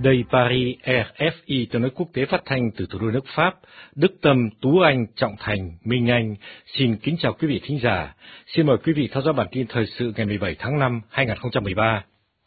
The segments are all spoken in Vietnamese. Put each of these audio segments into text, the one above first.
Đây Paris, RFI tiếng nói quốc tế phát thanh từ thủ đô nước Pháp, Đức Tâm, Tú Anh, Trọng Thành, Minh Anh. Xin kính chào quý vị thính giả. Xin mời quý vị theo dõi bản tin thời sự ngày 17 tháng 5, 2013.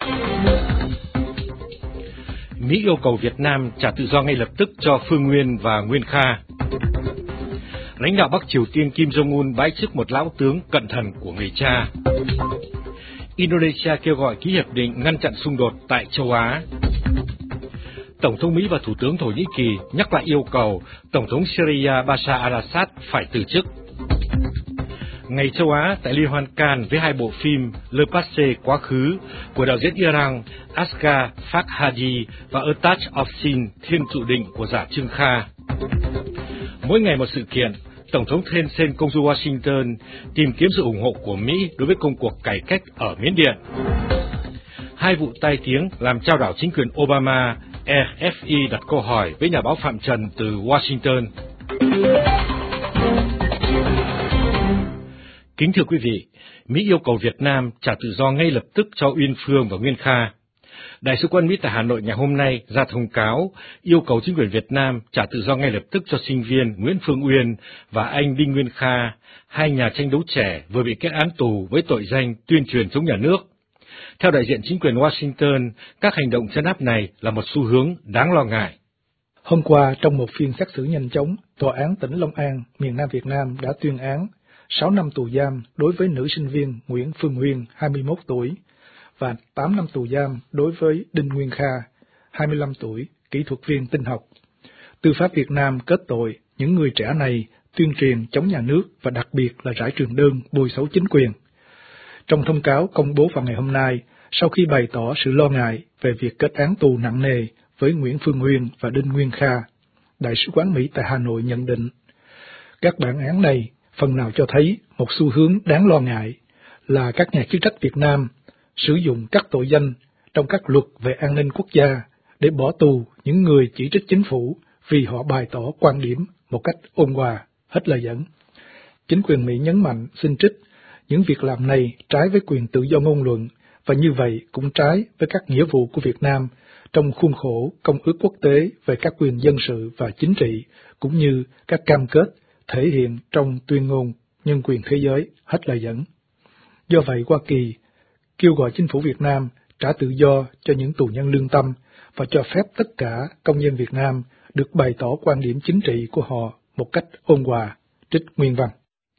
Mỹ yêu cầu Việt Nam trả tự do ngay lập tức cho Phương Nguyên và Nguyên Kha. Lãnh đạo Bắc Triều Tiên Kim Jong-un bãi chức một lão tướng cận thần của người cha. Indonesia kêu gọi ký hiệp định ngăn chặn xung đột tại châu Á. Tổng thống Mỹ và Thủ tướng Thổ Nhĩ Kỳ nhắc lại yêu cầu Tổng thống Syria Bashar al-Assad phải từ chức. Ngày châu Á tại Liên hoan Cannes với hai bộ phim Le Passé quá khứ của đạo diễn Iran Asghar Farhadi và A Touch of Sin Thiên Trụ Định của giả Trương Kha. Mỗi ngày một sự kiện, Tổng thống Thein Sein công du Washington tìm kiếm sự ủng hộ của Mỹ đối với công cuộc cải cách ở Miến Điện. Hai vụ tai tiếng làm chao đảo chính quyền Obama, RFI đặt câu hỏi với nhà báo Phạm Trần từ Washington. Kính thưa quý vị, Mỹ yêu cầu Việt Nam trả tự do ngay lập tức cho Uyên Phương và Nguyên Kha. Đại sứ quán Mỹ tại Hà Nội ngày hôm nay ra thông cáo yêu cầu chính quyền Việt Nam trả tự do ngay lập tức cho sinh viên Nguyễn Phương Uyên và anh Đinh Nguyên Kha, hai nhà tranh đấu trẻ vừa bị kết án tù với tội danh tuyên truyền chống nhà nước. Theo đại diện chính quyền Washington, các hành động trấn áp này là một xu hướng đáng lo ngại. Hôm qua, trong một phiên xét xử nhanh chóng, Tòa án tỉnh Long An, miền Nam Việt Nam đã tuyên án 6 năm tù giam đối với nữ sinh viên Nguyễn Phương Uyên, 21 tuổi, và 8 năm tù giam đối với Đinh Nguyên Kha, 25 tuổi, kỹ thuật viên tin học. Tư pháp Việt Nam kết tội những người trẻ này tuyên truyền chống nhà nước và đặc biệt là rải truyền đơn bôi xấu chính quyền. Trong thông cáo công bố vào ngày hôm nay, sau khi bày tỏ sự lo ngại về việc kết án tù nặng nề với Nguyễn Phương Uyên và Đinh Nguyên Kha, Đại sứ quán Mỹ tại Hà Nội nhận định, các bản án này phần nào cho thấy một xu hướng đáng lo ngại là các nhà chức trách Việt Nam sử dụng các tội danh trong các luật về an ninh quốc gia để bỏ tù những người chỉ trích chính phủ vì họ bày tỏ quan điểm một cách ôn hòa, hết lời dẫn. Chính quyền Mỹ nhấn mạnh xin trích những việc làm này trái với quyền tự do ngôn luận và như vậy cũng trái với các nghĩa vụ của Việt Nam trong khuôn khổ Công ước quốc tế về các quyền dân sự và chính trị cũng như các cam kết thể hiện trong tuyên ngôn nhân quyền thế giới, hết lời dẫn. Do vậy, Hoa Kỳ kêu gọi chính phủ Việt Nam trả tự do cho những tù nhân lương tâm và cho phép tất cả công dân Việt Nam được bày tỏ quan điểm chính trị của họ một cách ôn hòa, trích nguyên văn.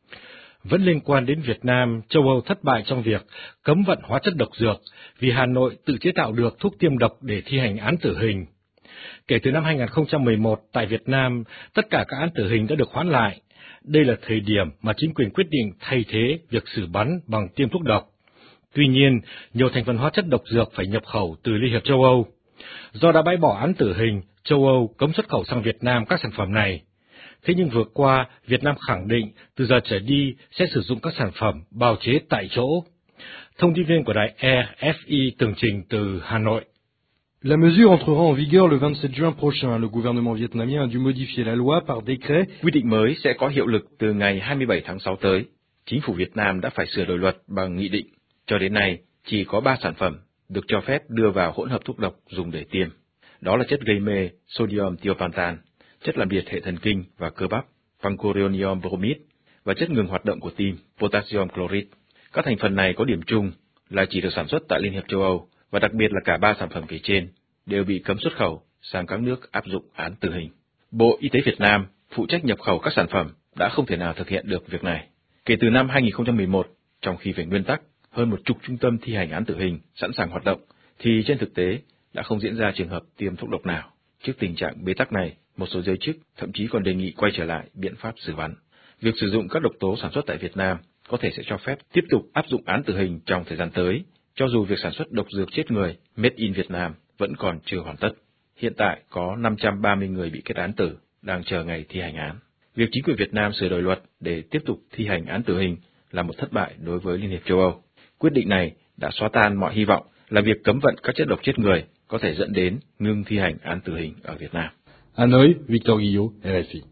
Vẫn liên quan đến Việt Nam, châu Âu thất bại trong việc cấm vận hóa chất độc dược vì Hà Nội tự chế tạo được thuốc tiêm độc để thi hành án tử hình. Kể từ năm 2011, tại Việt Nam, tất cả các án tử hình đã được hoãn lại. Đây là thời điểm mà chính quyền quyết định thay thế việc xử bắn bằng tiêm thuốc độc. Tuy nhiên, nhiều thành phần hóa chất độc dược phải nhập khẩu từ Liên hiệp châu Âu. Do đã bãi bỏ án tử hình, châu Âu cấm xuất khẩu sang Việt Nam các sản phẩm này. Thế nhưng vừa qua, Việt Nam khẳng định từ giờ trở đi sẽ sử dụng các sản phẩm bào chế tại chỗ. Thông tin viên của đài RFI tường trình từ Hà Nội. La mesure entrera en vigueur le 27 juin prochain. Le gouvernement vietnamien a dû modifier la loi par décret. Quy định mới sẽ có hiệu lực từ ngày 27 tháng 6 tới. Chính phủ Việt Nam đã phải sửa đổi luật bằng nghị định. Cho đến nay, chỉ có 3 sản phẩm được cho phép đưa vào hỗn hợp thuốc độc dùng để tiêm. Đó là chất gây mê sodium thiophanthan, chất làm liệt hệ thần kinh và cơ bắp pancuronium bromide và chất ngừng hoạt động của tim potassium chloride. Các thành phần này có điểm chung là chỉ được sản xuất tại Liên hiệp châu Âu và đặc biệt là cả 3 sản phẩm kể trên đều bị cấm xuất khẩu sang các nước áp dụng án tử hình. Bộ Y tế Việt Nam phụ trách nhập khẩu các sản phẩm đã không thể nào thực hiện được việc này. Kể từ năm 2011, trong khi về nguyên tắc hơn 10 trung tâm thi hành án tử hình sẵn sàng hoạt động, thì trên thực tế đã không diễn ra trường hợp tiêm thuốc độc nào. Trước tình trạng bế tắc này, một số giới chức thậm chí còn đề nghị quay trở lại biện pháp xử bắn. Việc sử dụng các độc tố sản xuất tại Việt Nam có thể sẽ cho phép tiếp tục áp dụng án tử hình trong thời gian tới, cho dù việc sản xuất độc dược chết người Made in Việt Nam vẫn còn chưa hoàn tất. Hiện tại có 530 người bị kết án tử đang chờ ngày thi hành án. Việc chính quyền Việt Nam sửa đổi luật để tiếp tục thi hành án tử hình là một thất bại đối với Liên hiệp châu Âu. Quyết định này đã xóa tan mọi hy vọng là việc cấm vận các chất độc chết người có thể dẫn đến ngưng thi hành án tử hình ở Việt Nam. Hanoi, Victor Guillot, RFI.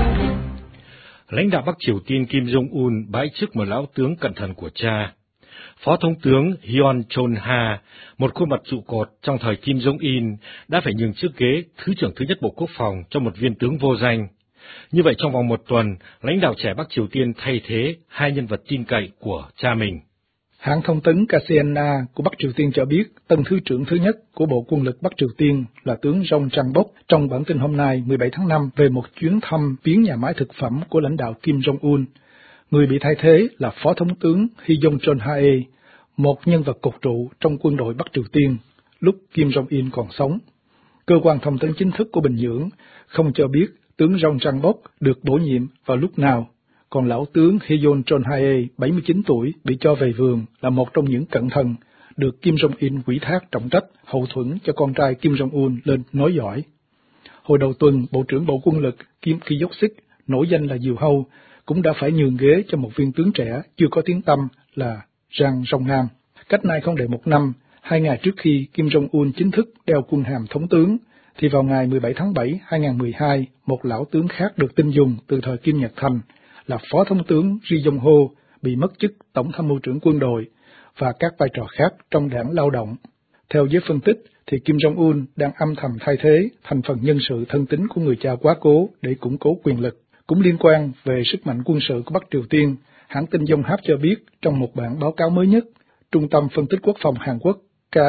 Lãnh đạo Bắc Triều Tiên Kim Jong-un bãi chức một lão tướng cận thần của cha. Phó Thống tướng Hyun Chol-ha, một khuôn mặt trụ cột trong thời Kim Jong-un, đã phải nhường chiếc ghế Thứ trưởng thứ nhất Bộ Quốc phòng cho một viên tướng vô danh. Như vậy, trong vòng một tuần, lãnh đạo trẻ Bắc Triều Tiên thay thế hai nhân vật tin cậy của cha mình. Hãng thông tấn KCNA của Bắc Triều Tiên cho biết, tân Thứ trưởng thứ nhất của Bộ Quân lực Bắc Triều Tiên là tướng Jong Chang-bok trong bản tin hôm nay 17 tháng 5 về một chuyến thăm viếng nhà máy thực phẩm của lãnh đạo Kim Jong-un. Người bị thay thế là Phó Thống tướng Hyun Chol-hae, một nhân vật cột trụ trong quân đội Bắc Triều Tiên lúc Kim Jong-un còn sống. Cơ quan thông tấn chính thức của Bình Nhưỡng không cho biết tướng Jong Chang-bok được bổ nhiệm vào lúc nào, còn lão tướng Hyun Chol-hae, 49 tuổi, bị cho về vườn là một trong những cận thần được Kim Jong-un ủy thác trọng trách hậu thuẫn cho con trai Kim Jong-un lên nói giỏi. Hồi đầu tuần, Bộ trưởng Bộ Quân lực Kim Ki-yok-sik, nổi danh là Diều Hâu, cũng đã phải nhường ghế cho một viên tướng trẻ chưa có tiếng tăm là Jang Jong-nam. Cách nay không đầy một năm, 2 ngày trước khi Kim Jong-un chính thức đeo quân hàm thống tướng, thì vào ngày 17 tháng 7, 2012, một lão tướng khác được tin dùng từ thời Kim Nhật Thành là Phó Thống tướng Ri Yong-ho bị mất chức Tổng tham mưu trưởng quân đội và các vai trò khác trong đảng Lao động. Theo giới phân tích, thì Kim Jong-un đang âm thầm thay thế thành phần nhân sự thân tín của người cha quá cố để củng cố quyền lực. Cũng liên quan về sức mạnh quân sự của Bắc Triều Tiên, hãng tin Yonhap cho biết trong một bản báo cáo mới nhất, Trung tâm Phân tích Quốc phòng Hàn Quốc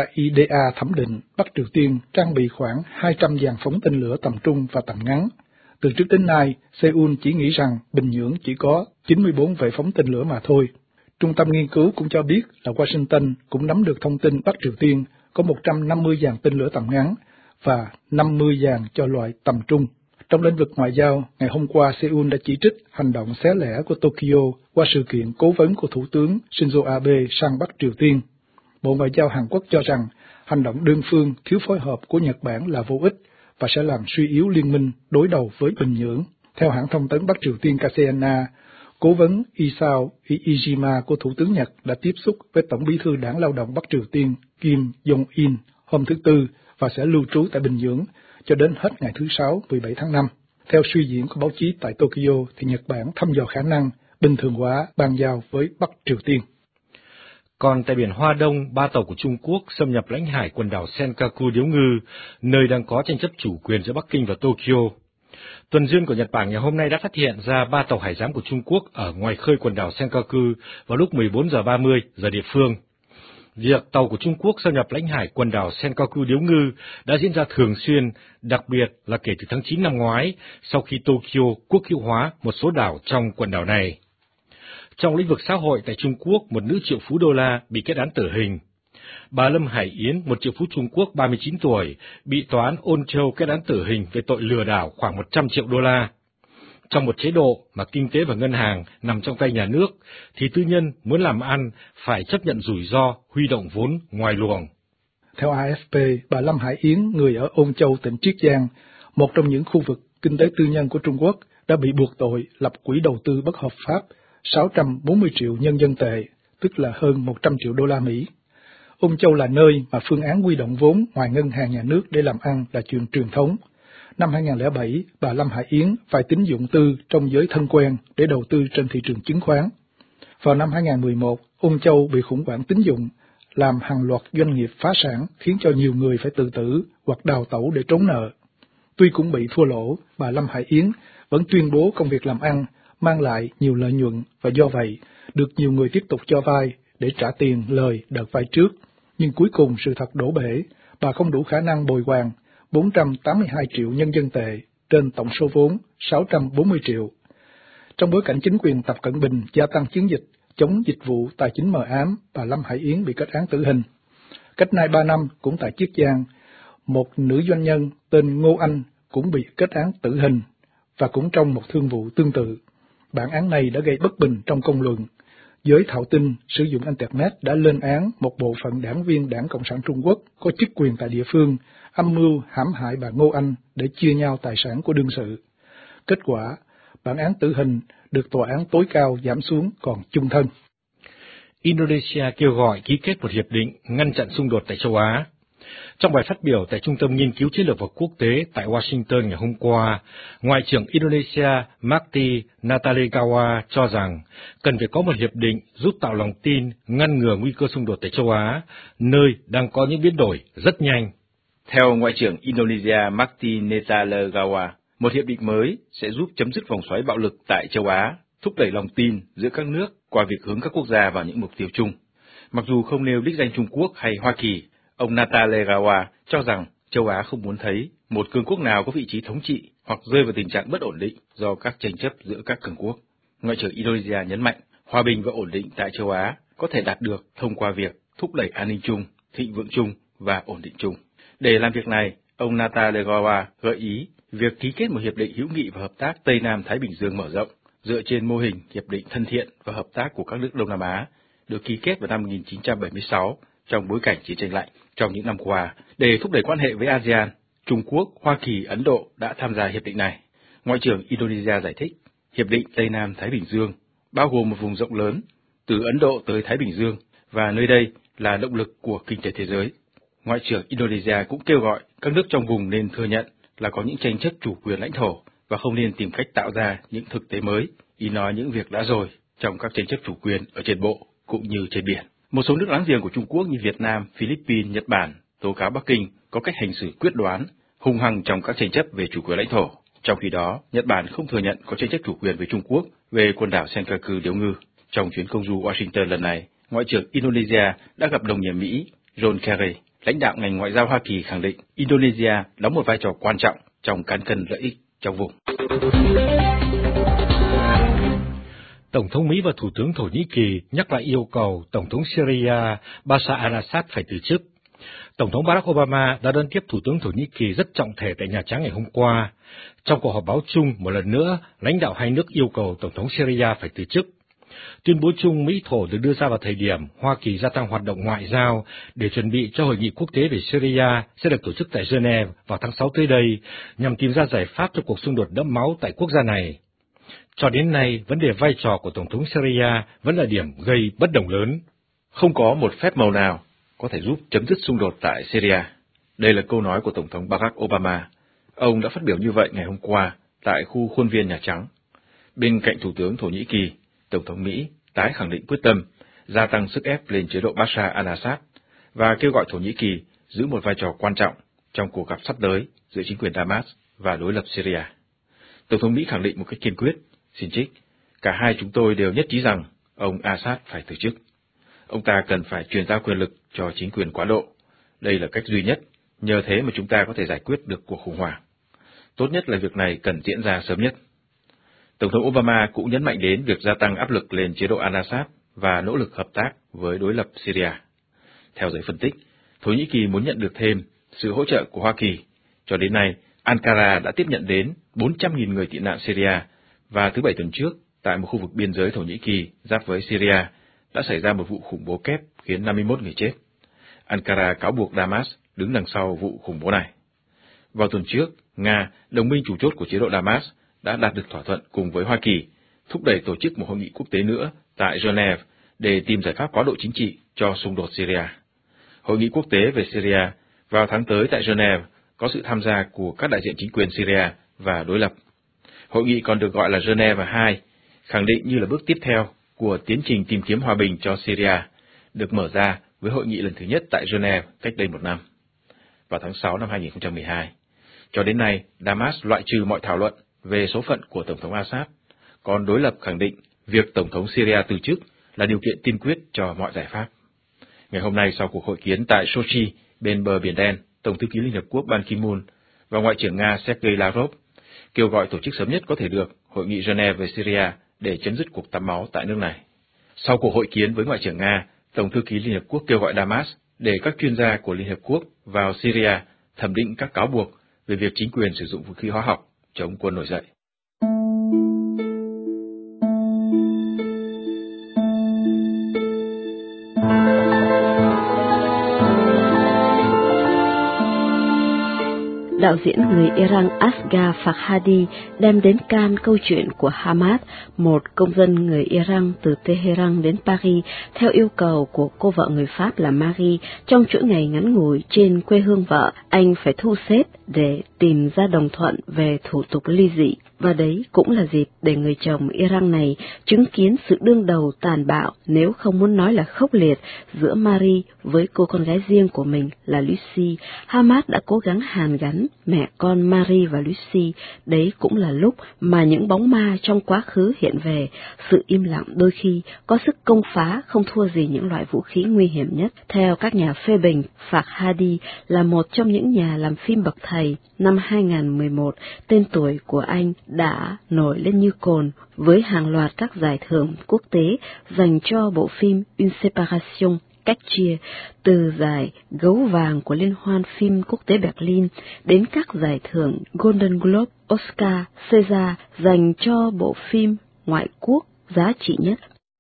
KIDA thẩm định Bắc Triều Tiên trang bị khoảng 200 dàn phóng tên lửa tầm trung và tầm ngắn. Từ trước đến nay, Seoul chỉ nghĩ rằng Bình Nhưỡng chỉ có 94 vệ phóng tên lửa mà thôi. Trung tâm nghiên cứu cũng cho biết là Washington cũng nắm được thông tin Bắc Triều Tiên có 150 dàn tên lửa tầm ngắn và 50 dàn cho loại tầm trung. Trong lĩnh vực ngoại giao, ngày hôm qua Seoul đã chỉ trích hành động xé lẻ của Tokyo qua sự kiện cố vấn của Thủ tướng Shinzo Abe sang Bắc Triều Tiên. Bộ Ngoại giao Hàn Quốc cho rằng hành động đơn phương thiếu phối hợp của Nhật Bản là vô ích và sẽ làm suy yếu liên minh đối đầu với Bình Nhưỡng. Theo hãng thông tấn Bắc Triều Tiên KCNA, cố vấn Isao Iijima của Thủ tướng Nhật đã tiếp xúc với Tổng bí thư Đảng Lao động Bắc Triều Tiên Kim Jong-un hôm thứ Tư và sẽ lưu trú tại Bình Nhưỡng cho đến hết ngày thứ Sáu 17 tháng 5. Theo suy diễn của báo chí tại Tokyo, thì Nhật Bản thăm dò khả năng bình thường hóa bàn giao với Bắc Triều Tiên. Còn tại biển Hoa Đông, 3 tàu của Trung Quốc xâm nhập lãnh hải quần đảo Senkaku Điếu Ngư, nơi đang có tranh chấp chủ quyền giữa Bắc Kinh và Tokyo. Tuần duyên của Nhật Bản ngày hôm nay đã phát hiện ra 3 tàu hải giám của Trung Quốc ở ngoài khơi quần đảo Senkaku vào lúc 14:30 giờ địa phương. Việc tàu của Trung Quốc xâm nhập lãnh hải quần đảo Senkaku Điếu Ngư đã diễn ra thường xuyên, đặc biệt là kể từ tháng 9 năm ngoái, sau khi Tokyo quốc hữu hóa một số đảo trong quần đảo này. Trong lĩnh vực xã hội tại Trung Quốc, một nữ triệu phú đô la bị kết án tử hình. Bà Lâm Hải Yến, một triệu phú Trung Quốc 39 tuổi, bị tòa án Ôn Châu kết án tử hình về tội lừa đảo khoảng 100 triệu đô la. Trong một chế độ mà kinh tế và ngân hàng nằm trong tay nhà nước, thì tư nhân muốn làm ăn phải chấp nhận rủi ro huy động vốn ngoài luồng. Theo AFP, bà Lâm Hải Yến, người ở Ôn Châu, tỉnh Chiết Giang, một trong những khu vực kinh tế tư nhân của Trung Quốc, đã bị buộc tội lập quỹ đầu tư bất hợp pháp 640 triệu nhân dân tệ, tức là hơn 100 triệu đô la Mỹ. Ôn Châu là nơi mà phương án huy động vốn ngoài ngân hàng nhà nước để làm ăn là chuyện truyền thống. Năm 2007, bà Lâm Hải Yến vay tín dụng tư trong giới thân quen để đầu tư trên thị trường chứng khoán. Vào năm 2011, Ôn Châu bị khủng hoảng tín dụng, làm hàng loạt doanh nghiệp phá sản, khiến cho nhiều người phải tự tử hoặc đào tẩu để trốn nợ. Tuy cũng bị thua lỗ, bà Lâm Hải Yến vẫn tuyên bố công việc làm ăn mang lại nhiều lợi nhuận và do vậy được nhiều người tiếp tục cho vay để trả tiền lời đợt vay trước. Nhưng cuối cùng sự thật đổ bể, bà không đủ khả năng bồi hoàn 482 triệu nhân dân tệ trên tổng số vốn 640 triệu. Trong bối cảnh chính quyền Tập Cận Bình gia tăng chiến dịch chống dịch vụ tài chính mờ ám, bà Lâm Hải Yến bị kết án tử hình. Cách nay 3 năm, cũng tại Chiết Giang, một nữ doanh nhân tên Ngô Anh cũng bị kết án tử hình và cũng trong một thương vụ tương tự. Bản án này đã gây bất bình trong công luận. Giới thạo tin sử dụng Internet đã lên án một bộ phận đảng viên Đảng Cộng sản Trung Quốc có chức quyền tại địa phương, âm mưu hãm hại bà Ngô Anh để chia nhau tài sản của đương sự. Kết quả, bản án tử hình được tòa án tối cao giảm xuống còn chung thân. Indonesia kêu gọi ký kết một hiệp định ngăn chặn xung đột tại châu Á. Trong bài phát biểu tại Trung tâm Nghiên cứu Chiến lược và Quốc tế tại Washington ngày hôm qua, Ngoại trưởng Indonesia Marty Natalegawa cho rằng cần phải có một hiệp định giúp tạo lòng tin, ngăn ngừa nguy cơ xung đột tại châu Á, nơi đang có những biến đổi rất nhanh. Theo Ngoại trưởng Indonesia Marty Natalegawa, một hiệp định mới sẽ giúp chấm dứt vòng xoáy bạo lực tại châu Á, thúc đẩy lòng tin giữa các nước qua việc hướng các quốc gia vào những mục tiêu chung. Mặc dù không nêu đích danh Trung Quốc hay Hoa Kỳ, ông Natalegawa cho rằng châu Á không muốn thấy một cường quốc nào có vị trí thống trị hoặc rơi vào tình trạng bất ổn định do các tranh chấp giữa các cường quốc. Ngoại trưởng Indonesia nhấn mạnh, hòa bình và ổn định tại châu Á có thể đạt được thông qua việc thúc đẩy an ninh chung, thịnh vượng chung và ổn định chung. Để làm việc này, ông Natalegawa gợi ý việc ký kết một hiệp định hữu nghị và hợp tác Tây Nam Thái Bình Dương mở rộng dựa trên mô hình hiệp định thân thiện và hợp tác của các nước Đông Nam Á được ký kết vào năm 1976 trong bối cảnh chiến tranh lạnh. Trong những năm qua, để thúc đẩy quan hệ với ASEAN, Trung Quốc, Hoa Kỳ, Ấn Độ đã tham gia hiệp định này. Ngoại trưởng Indonesia giải thích, hiệp định Tây Nam Thái Bình Dương bao gồm một vùng rộng lớn từ Ấn Độ tới Thái Bình Dương và nơi đây là động lực của kinh tế thế giới. Ngoại trưởng Indonesia cũng kêu gọi các nước trong vùng nên thừa nhận là có những tranh chấp chủ quyền lãnh thổ và không nên tìm cách tạo ra những thực tế mới, ý nói những việc đã rồi trong các tranh chấp chủ quyền ở trên bộ cũng như trên biển. Một số nước láng giềng của Trung Quốc như Việt Nam, Philippines, Nhật Bản tố cáo Bắc Kinh có cách hành xử quyết đoán, hung hăng trong các tranh chấp về chủ quyền lãnh thổ. Trong khi đó, Nhật Bản không thừa nhận có tranh chấp chủ quyền với Trung Quốc về quần đảo Senkaku Điếu Ngư. Trong chuyến công du Washington lần này, Ngoại trưởng Indonesia đã gặp đồng nghiệp Mỹ John Kerry. Lãnh đạo ngành ngoại giao Hoa Kỳ khẳng định Indonesia đóng một vai trò quan trọng trong cán cân lợi ích trong vùng. Tổng thống Mỹ và Thủ tướng Thổ Nhĩ Kỳ nhắc lại yêu cầu Tổng thống Syria Bashar al-Assad phải từ chức. Tổng thống Barack Obama đã đón tiếp Thủ tướng Thổ Nhĩ Kỳ rất trọng thể tại Nhà Trắng ngày hôm qua. Trong cuộc họp báo chung, một lần nữa, lãnh đạo hai nước yêu cầu Tổng thống Syria phải từ chức. Tuyên bố chung Mỹ-Thổ được đưa ra vào thời điểm Hoa Kỳ gia tăng hoạt động ngoại giao để chuẩn bị cho hội nghị quốc tế về Syria sẽ được tổ chức tại Geneva vào tháng 6 tới đây, nhằm tìm ra giải pháp cho cuộc xung đột đẫm máu tại quốc gia này. Cho đến nay, vấn đề vai trò của Tổng thống Syria vẫn là điểm gây bất đồng lớn. Không có một phép màu nào có thể giúp chấm dứt xung đột tại Syria. Đây là câu nói của Tổng thống Barack Obama. Ông đã phát biểu như vậy ngày hôm qua tại khu khuôn viên Nhà Trắng. Bên cạnh Thủ tướng Thổ Nhĩ Kỳ, Tổng thống Mỹ tái khẳng định quyết tâm gia tăng sức ép lên chế độ Bashar al-Assad và kêu gọi Thổ Nhĩ Kỳ giữ một vai trò quan trọng trong cuộc gặp sắp tới giữa chính quyền Damas và đối lập Syria. Tổng thống Mỹ khẳng định một cách kiên quyết, xin trích, cả hai chúng tôi đều nhất trí rằng ông Assad phải từ chức. Ông ta cần phải truyền giao quyền lực cho chính quyền quá độ. Đây là cách duy nhất, nhờ thế mà chúng ta có thể giải quyết được cuộc khủng hoảng. Tốt nhất là việc này cần diễn ra sớm nhất. Tổng thống Obama cũng nhấn mạnh đến việc gia tăng áp lực lên chế độ al-Assad và nỗ lực hợp tác với đối lập Syria. Theo giới phân tích, Thổ Nhĩ Kỳ muốn nhận được thêm sự hỗ trợ của Hoa Kỳ. Cho đến nay, Ankara đã tiếp nhận đến 400.000 người tị nạn Syria, và thứ Bảy tuần trước, tại một khu vực biên giới Thổ Nhĩ Kỳ giáp với Syria, đã xảy ra một vụ khủng bố kép khiến 51 người chết. Ankara cáo buộc Damas đứng đằng sau vụ khủng bố này. Vào tuần trước, Nga, đồng minh chủ chốt của chế độ Damas, đã đạt được thỏa thuận cùng với Hoa Kỳ, thúc đẩy tổ chức một hội nghị quốc tế nữa tại Geneva để tìm giải pháp quá độ chính trị cho xung đột Syria. Hội nghị quốc tế về Syria vào tháng tới tại Geneva có sự tham gia của các đại diện chính quyền Syria và đối lập. Hội nghị còn được gọi là Geneva 2, khẳng định như là bước tiếp theo của tiến trình tìm kiếm hòa bình cho Syria, được mở ra với hội nghị lần thứ nhất tại Geneva cách đây một năm, vào tháng 6 năm 2012. Cho đến nay, Damas loại trừ mọi thảo luận về số phận của Tổng thống Assad, còn đối lập khẳng định việc Tổng thống Syria từ chức là điều kiện tiên quyết cho mọi giải pháp. Ngày hôm nay, sau cuộc hội kiến tại Sochi, bên bờ Biển Đen, Tổng thư ký Liên Hợp Quốc Ban Ki-moon và Ngoại trưởng Nga Sergei Lavrov kêu gọi tổ chức sớm nhất có thể được Hội nghị Geneva về Syria để chấm dứt cuộc tắm máu tại nước này. Sau cuộc hội kiến với Ngoại trưởng Nga, Tổng thư ký Liên Hợp Quốc kêu gọi Damas để các chuyên gia của Liên Hợp Quốc vào Syria thẩm định các cáo buộc về việc chính quyền sử dụng vũ khí hóa học chống quân nổi dậy. đạo diễn người Iran Asghar Farhadi đem đến Cannes câu chuyện của Hamad, một công dân người Iran từ Tehran đến Paris theo yêu cầu của cô vợ người Pháp là Marie. Trong chuỗi ngày ngắn ngủi trên quê hương vợ, anh phải thu xếp để tìm ra đồng thuận về thủ tục ly dị. Và đấy cũng là dịp để người chồng Iran này chứng kiến sự đương đầu tàn bạo, nếu không muốn nói là khốc liệt, giữa Marie với cô con gái riêng của mình là Lucie. Hamad đã cố gắng hàn gắn mẹ con Marie và Lucie. Đấy cũng là lúc mà những bóng ma trong quá khứ hiện về. Sự im lặng đôi khi có sức công phá không thua gì những loại vũ khí nguy hiểm nhất. Theo các nhà phê bình, Farhadi là một trong những nhà làm phim bậc thầy. Năm 2011, tên tuổi của anh đã nổi lên như cồn với hàng loạt các giải thưởng quốc tế dành cho bộ phim Une Séparation, cách chia, từ giải Gấu Vàng của Liên hoan phim quốc tế Berlin đến các giải thưởng Golden Globe, Oscar, César dành cho bộ phim ngoại quốc giá trị nhất.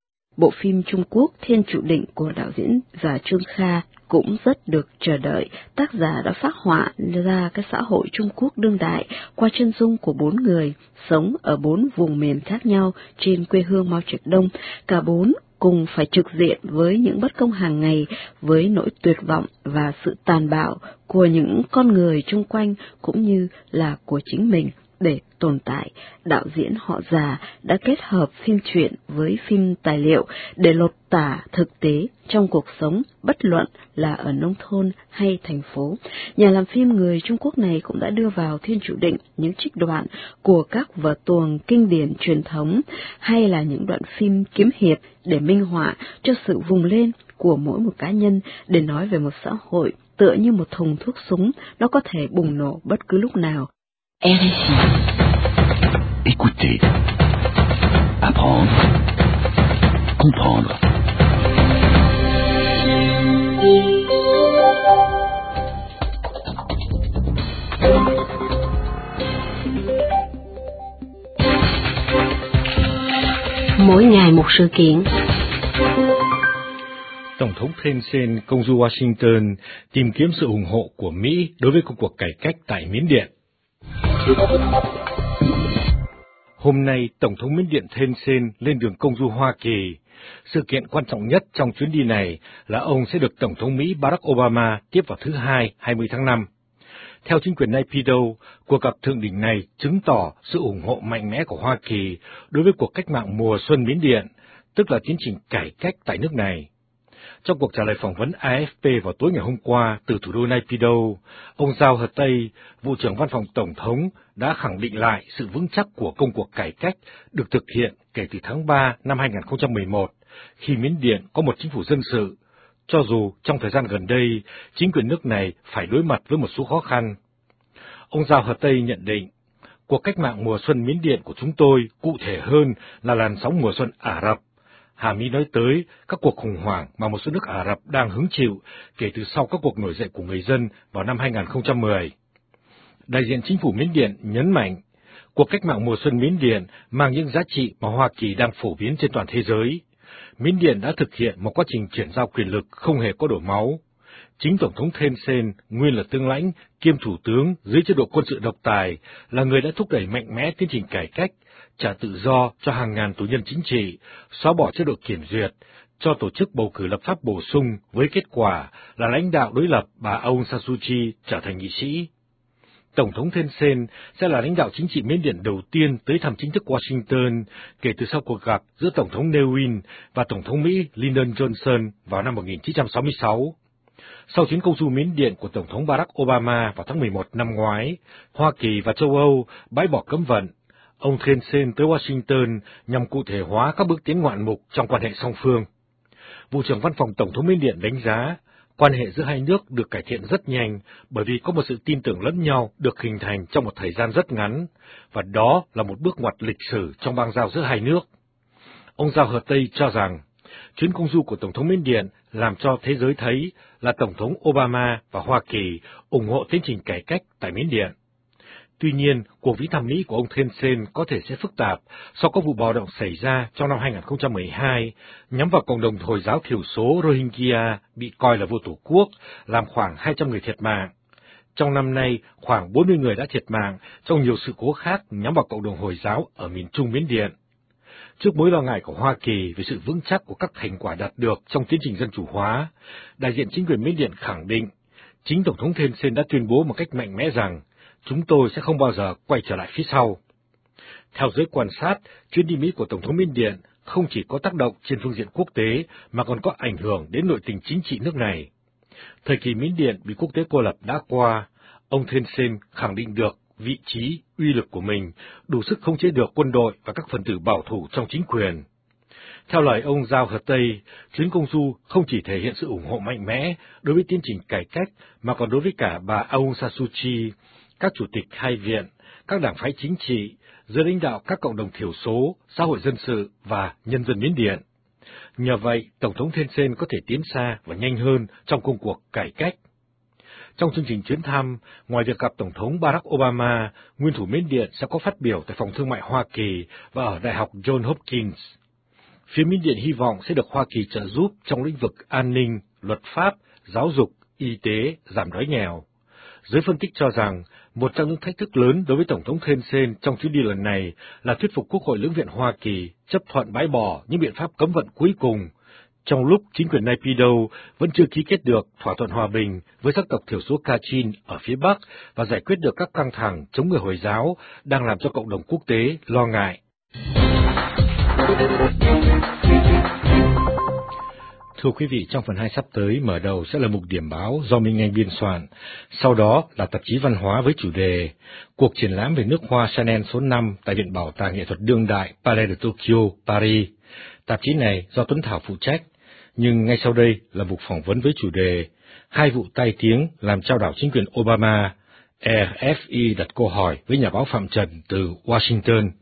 Bộ phim Trung Quốc Thiên Trụ Định của đạo diễn Giả Trương Kha cũng rất được chờ đợi. Tác giả đã phác họa ra cái xã hội Trung Quốc đương đại qua chân dung của 4 người sống ở 4 vùng miền khác nhau trên quê hương Mao Trạch Đông. Cả 4 cùng phải trực diện với những bất công hàng ngày, với nỗi tuyệt vọng và sự tàn bạo của những con người chung quanh cũng như là của chính mình. Để tồn tại, đạo diễn họ Già đã kết hợp phim truyện với phim tài liệu để lột tả thực tế trong cuộc sống, bất luận là ở nông thôn hay thành phố. Nhà làm phim người Trung Quốc này cũng đã đưa vào Thiên Trụ Định những trích đoạn của các vở tuồng kinh điển truyền thống hay là những đoạn phim kiếm hiệp để minh họa cho sự vùng lên của mỗi một cá nhân, để nói về một xã hội tựa như một thùng thuốc súng, nó có thể bùng nổ bất cứ lúc nào. RFI. Écoutez, apprendre, comprendre. Mỗi ngày một sự kiện. Tổng thống Thein Sein công du Washington tìm kiếm sự ủng hộ của Mỹ đối với công cuộc cải cách tại Miến Điện. Hôm nay, Tổng thống Miến Điện Thein Sein lên đường công du Hoa Kỳ. Sự kiện quan trọng nhất trong chuyến đi này là ông sẽ được Tổng thống Mỹ Barack Obama tiếp vào thứ Hai, 20 tháng 5. Theo chính quyền Naypyidaw, cuộc gặp thượng đỉnh này chứng tỏ sự ủng hộ mạnh mẽ của Hoa Kỳ đối với cuộc cách mạng mùa xuân Miến Điện, tức là tiến trình cải cách tại nước này. Trong cuộc trả lời phỏng vấn AFP vào tối ngày hôm qua từ thủ đô Naypyidaw, ông Zhao Hetay, vụ trưởng văn phòng Tổng thống, đã khẳng định lại sự vững chắc của công cuộc cải cách được thực hiện kể từ tháng 3 năm 2011, khi Miến Điện có một chính phủ dân sự, cho dù trong thời gian gần đây, chính quyền nước này phải đối mặt với một số khó khăn. Ông Zhao Hetay nhận định, cuộc cách mạng mùa xuân Miến Điện của chúng tôi cụ thể hơn là làn sóng mùa xuân Ả Rập. Hàm ý nói tới các cuộc khủng hoảng mà một số nước Ả Rập đang hứng chịu kể từ sau các cuộc nổi dậy của người dân vào năm 2010. Đại diện chính phủ Miến Điện nhấn mạnh, cuộc cách mạng mùa xuân Miến Điện mang những giá trị mà Hoa Kỳ đang phổ biến trên toàn thế giới. Miến Điện đã thực hiện một quá trình chuyển giao quyền lực không hề có đổ máu. Chính Tổng thống Thein Sein, nguyên là tướng lãnh, kiêm thủ tướng dưới chế độ quân sự độc tài, là người đã thúc đẩy mạnh mẽ tiến trình cải cách, trả tự do cho hàng ngàn tù nhân chính trị, xóa bỏ chế độ kiểm duyệt, cho tổ chức bầu cử lập pháp bổ sung với kết quả là lãnh đạo đối lập bà Aung San Suu Kyi trở thành nghị sĩ. Tổng thống Thein Sein sẽ là lãnh đạo chính trị Miến Điện đầu tiên tới thăm chính thức Washington kể từ sau cuộc gặp giữa Tổng thống Ne Win và Tổng thống Mỹ Lyndon Johnson vào năm 1966. Sau chuyến công du Miến Điện của Tổng thống Barack Obama vào tháng 11 năm ngoái, Hoa Kỳ và châu Âu bãi bỏ cấm vận. Ông Thein Sein tới Washington nhằm cụ thể hóa các bước tiến ngoạn mục trong quan hệ song phương. Vụ trưởng văn phòng Tổng thống Miến Điện đánh giá, quan hệ giữa hai nước được cải thiện rất nhanh bởi vì có một sự tin tưởng lẫn nhau được hình thành trong một thời gian rất ngắn, và đó là một bước ngoặt lịch sử trong bang giao giữa hai nước. Ông Zhao Hetay cho rằng, chuyến công du của Tổng thống Miến Điện làm cho thế giới thấy là Tổng thống Obama và Hoa Kỳ ủng hộ tiến trình cải cách tại Miến Điện. Tuy nhiên, cuộc viếng thăm Mỹ của ông Thein Sein có thể sẽ phức tạp sau các vụ bạo động xảy ra trong năm 2012 nhắm vào cộng đồng Hồi giáo thiểu số Rohingya bị coi là vô tổ quốc, làm khoảng 200 người thiệt mạng. trong năm nay khoảng 40 người đã thiệt mạng trong nhiều sự cố khác nhắm vào cộng đồng Hồi giáo ở miền Trung Miến Điện. Trước mối lo ngại của Hoa Kỳ về sự vững chắc của các thành quả đạt được trong tiến trình dân chủ hóa, đại diện chính quyền Miến Điện khẳng định, chính Tổng thống Thein Sein đã tuyên bố một cách mạnh mẽ rằng, chúng tôi sẽ không bao giờ quay trở lại phía sau. Theo giới quan sát, chuyến đi Mỹ của Tổng thống Miến Điện không chỉ có tác động trên phương diện quốc tế mà còn có ảnh hưởng đến nội tình chính trị nước này. Thời kỳ Miến Điện bị quốc tế cô lập đã qua, ông Thein Sein khẳng định được vị trí, uy lực của mình, đủ sức khống chế được quân đội và các phần tử bảo thủ trong chính quyền. Theo lời ông Zhao He-tây, chuyến công du không chỉ thể hiện sự ủng hộ mạnh mẽ đối với tiến trình cải cách mà còn đối với cả bà Aung San Suu Kyi, các chủ tịch hai viện, các đảng phái chính trị, giới lãnh đạo các cộng đồng thiểu số, xã hội dân sự và nhân dân Miến Điện. Nhờ vậy, Tổng thống Thein Sein có thể tiến xa và nhanh hơn trong công cuộc cải cách. Trong chương trình chuyến thăm, ngoài việc gặp Tổng thống Barack Obama, nguyên thủ Miến Điện sẽ có phát biểu tại Phòng Thương mại Hoa Kỳ và ở Đại học Johns Hopkins. Phía Miến Điện hy vọng sẽ được Hoa Kỳ trợ giúp trong lĩnh vực an ninh, luật pháp, giáo dục, y tế, giảm đói nghèo. Giới phân tích cho rằng, một trong những thách thức lớn đối với Tổng thống Thein Sein trong chuyến đi lần này là thuyết phục Quốc hội Lưỡng viện Hoa Kỳ chấp thuận bãi bỏ những biện pháp cấm vận cuối cùng, trong lúc chính quyền Naypyidaw vẫn chưa ký kết được thỏa thuận hòa bình với sắc tộc thiểu số Kachin ở phía Bắc và giải quyết được các căng thẳng chống người Hồi giáo đang làm cho cộng đồng quốc tế lo ngại. Thưa quý vị, trong phần 2 sắp tới, mở đầu sẽ là mục điểm báo do Minh Anh biên soạn. Sau đó là tạp chí văn hóa với chủ đề Cuộc triển lãm về nước hoa Chanel số 5 tại Viện Bảo tàng Nghệ thuật Đương đại Palais de Tokyo, Paris. Tạp chí này do Tuấn Thảo phụ trách. Nhưng ngay sau đây là mục phỏng vấn với chủ đề 2 vụ tai tiếng làm chao đảo chính quyền Obama. RFI đặt câu hỏi với nhà báo Phạm Trần từ Washington.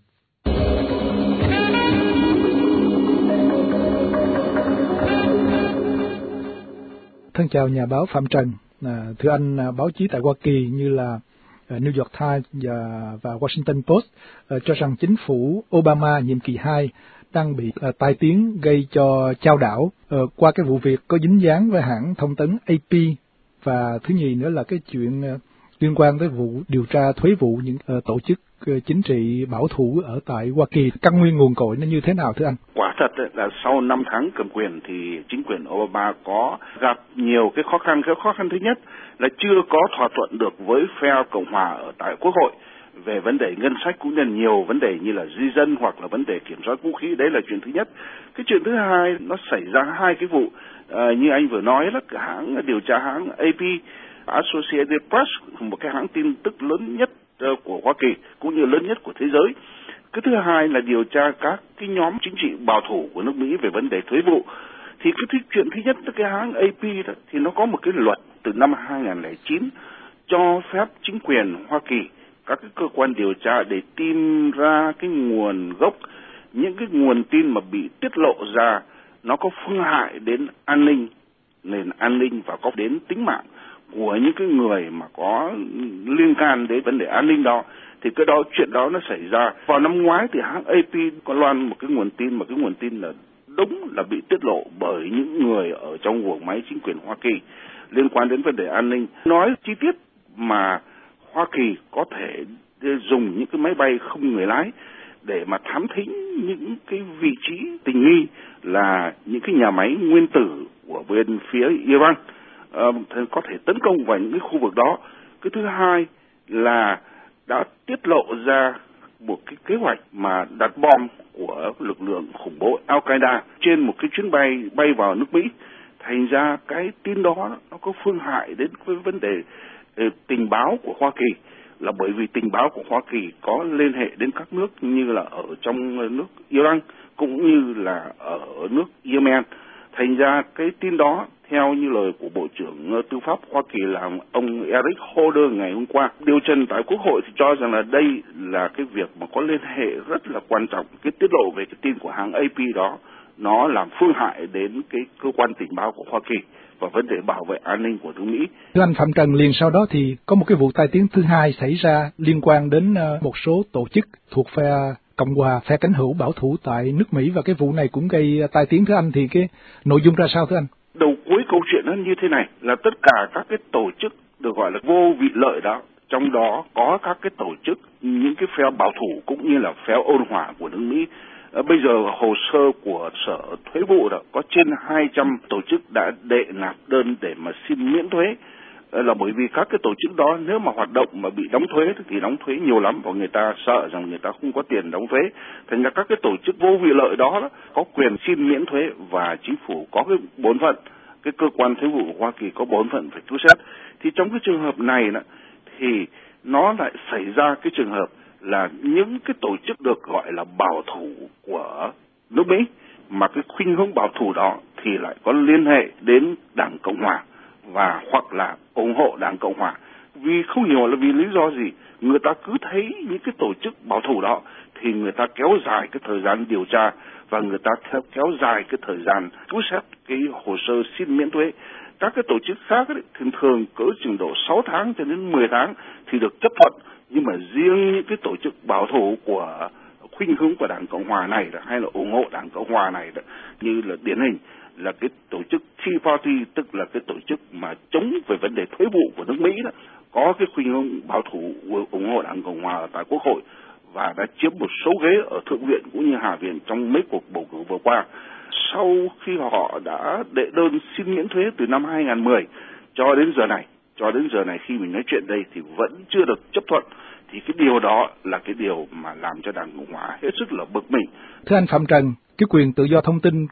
Thân chào nhà báo Phạm Trần. Thưa anh, báo chí tại Hoa Kỳ như là New York Times và Washington Post cho rằng chính phủ Obama nhiệm kỳ 2 đang bị tai tiếng gây cho chao đảo qua cái vụ việc có dính dáng với hãng thông tấn AP, và thứ nhì nữa là cái chuyện liên quan tới vụ điều tra thuế vụ những tổ chức chính trị bảo thủ ở tại Hoa Kỳ. Căn nguyên nguồn cội nó như thế nào thưa anh? Quả thật là sau 5 tháng cầm quyền thì chính quyền Obama có gặp nhiều cái khó khăn. Cái khó khăn thứ nhất là chưa có thỏa thuận được với phe Cộng hòa ở tại Quốc hội về vấn đề ngân sách, cũng như nhiều vấn đề như là di dân hoặc là vấn đề kiểm soát vũ khí. Đấy là chuyện thứ nhất. Cái chuyện thứ hai, nó xảy ra hai cái vụ như anh vừa nói là cái hãng điều tra, hãng AP, Associated Press, một cái hãng tin tức lớn nhất của Hoa Kỳ cũng như lớn nhất của thế giới. Cái thứ hai là điều tra các cái nhóm chính trị bảo thủ của nước Mỹ về vấn đề thuế vụ. Thì cái chuyện thứ nhất là cái hãng AP đó, thì nó có một cái luật từ năm 2009 cho phép chính quyền Hoa Kỳ, các cái cơ quan điều tra để tìm ra cái nguồn gốc, những cái nguồn tin mà bị tiết lộ ra nó có phương hại đến an ninh, nền an ninh và có đến tính mạng của những cái người mà có liên can đến vấn đề an ninh đó. Thì cái đó, chuyện đó nó xảy ra vào năm ngoái thì hãng AP có loan một cái nguồn tin, mà cái nguồn tin là đúng là bị tiết lộ bởi những người ở trong guồng máy chính quyền Hoa Kỳ liên quan đến vấn đề an ninh. Nói chi tiết mà Hoa Kỳ có thể dùng những cái máy bay không người lái để mà thám thính những cái vị trí tình nghi là những cái nhà máy nguyên tử của bên phía Iran có thể tấn công vào những cái khu vực đó. Cái thứ hai là đã tiết lộ ra một cái kế hoạch mà đặt bom của lực lượng khủng bố Al-Qaeda trên một cái chuyến bay vào nước Mỹ. Thành ra cái tin đó nó có phương hại đến cái vấn đề tình báo của Hoa Kỳ, là bởi vì tình báo của Hoa Kỳ có liên hệ đến các nước như là ở trong nước Iran cũng như là ở nước Yemen. Thành ra cái tin đó, theo như lời của Bộ trưởng Tư pháp Hoa Kỳ là ông Eric Holder ngày hôm qua, điều trần tại Quốc hội thì cho rằng là đây là cái việc mà có liên hệ rất là quan trọng. Cái tiết lộ về cái tin của hãng AP đó, nó làm phương hại đến cái cơ quan tình báo của Hoa Kỳ và vấn đề bảo vệ an ninh của nước Mỹ. Thưa anh Phạm Trần, liền sau đó thì có một cái vụ tai tiếng thứ hai xảy ra liên quan đến một số tổ chức thuộc phe Cộng hòa, phe cánh hữu bảo thủ tại nước Mỹ, và cái vụ này cũng gây tai tiếng. Thưa anh, thì cái nội dung ra sao thưa anh? Đầu cuối câu chuyện nó như thế này, là tất cả các cái tổ chức được gọi là vô vị lợi đó, trong đó có các cái tổ chức, những cái phe bảo thủ cũng như là phe ôn hòa của nước Mỹ. Bây giờ hồ sơ của Sở Thuế vụ đó có trên 200 tổ chức đã đệ nạp đơn để mà xin miễn thuế, là bởi vì các cái tổ chức đó nếu mà hoạt động mà bị đóng thuế thì đóng thuế nhiều lắm và người ta sợ rằng người ta không có tiền đóng thuế. Thành ra các cái tổ chức vô vị lợi đó có quyền xin miễn thuế và chính phủ có cái bổn phận, cái cơ quan thuế vụ của Hoa Kỳ có bổn phận phải cứu xét. Thì trong cái trường hợp này thì nó lại xảy ra cái trường hợp là những cái tổ chức được gọi là bảo thủ của nước Mỹ, mà cái khuynh hướng bảo thủ đó thì lại có liên hệ đến Đảng Cộng Hòa và hoặc là ủng hộ Đảng Cộng Hòa. Vì không hiểu là vì lý do gì, người ta cứ thấy những cái tổ chức bảo thủ đó thì người ta kéo dài cái thời gian điều tra và người ta kéo dài cái thời gian cứu xét cái hồ sơ xin miễn thuế. Các cái tổ chức khác thường cỡ chừng độ 6 tháng cho đến 10 tháng thì được chấp thuận, nhưng mà riêng những cái tổ chức bảo thủ của khuynh hướng của Đảng Cộng Hòa này hay là ủng hộ Đảng Cộng Hòa này như là điển hình là cái tổ chức Tea Party, tức là cái tổ chức mà chống về vấn đề thuế vụ của nước Mỹ đó, có cái khuynh hướng bảo thủ ủng hộ Đảng Cộng Hòa tại Quốc hội và đã chiếm một số ghế ở Thượng viện cũng như Hạ viện trong mấy cuộc bầu cử vừa qua. Sau khi họ đã đệ đơn xin miễn thuế từ năm 2010 cho đến giờ này khi mình nói chuyện đây thì vẫn chưa được chấp thuận, thì cái điều đó là cái điều mà làm cho Đảng Cộng Hòa hết sức là bực mình. Thưa anh Phạm Trần, cái quyền tự do thông tin